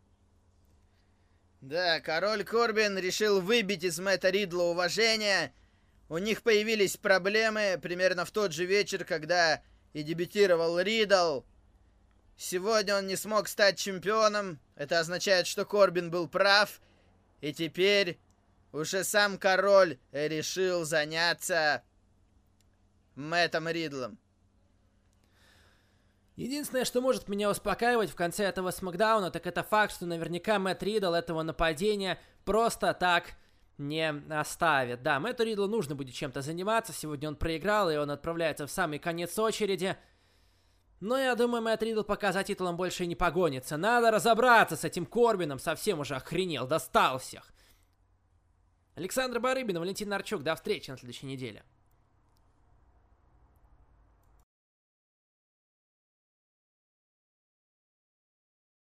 Да, Король Корбин решил выбить из Мэтта Ридла уважение. У них появились проблемы примерно в тот же вечер, когда и дебютировал Ридл. Сегодня он не смог стать чемпионом. Это означает, что Корбин был прав. И теперь уже сам король решил заняться Мэттом Ридлом. Единственное, что может меня успокаивать в конце этого Смакдауна, так это факт, что наверняка Мэтт Ридл этого нападения просто так не оставит. Да, Мэтту Ридлу нужно будет чем-то заниматься. Сегодня он проиграл, и он отправляется в самый конец очереди. Но я думаю, Мэтт Ридл пока за титулом больше не погонится. Надо разобраться с этим Корбином. Совсем уже охренел, достал всех. Александр Барыбин, Валентин Нарчук. До встречи на следующей неделе.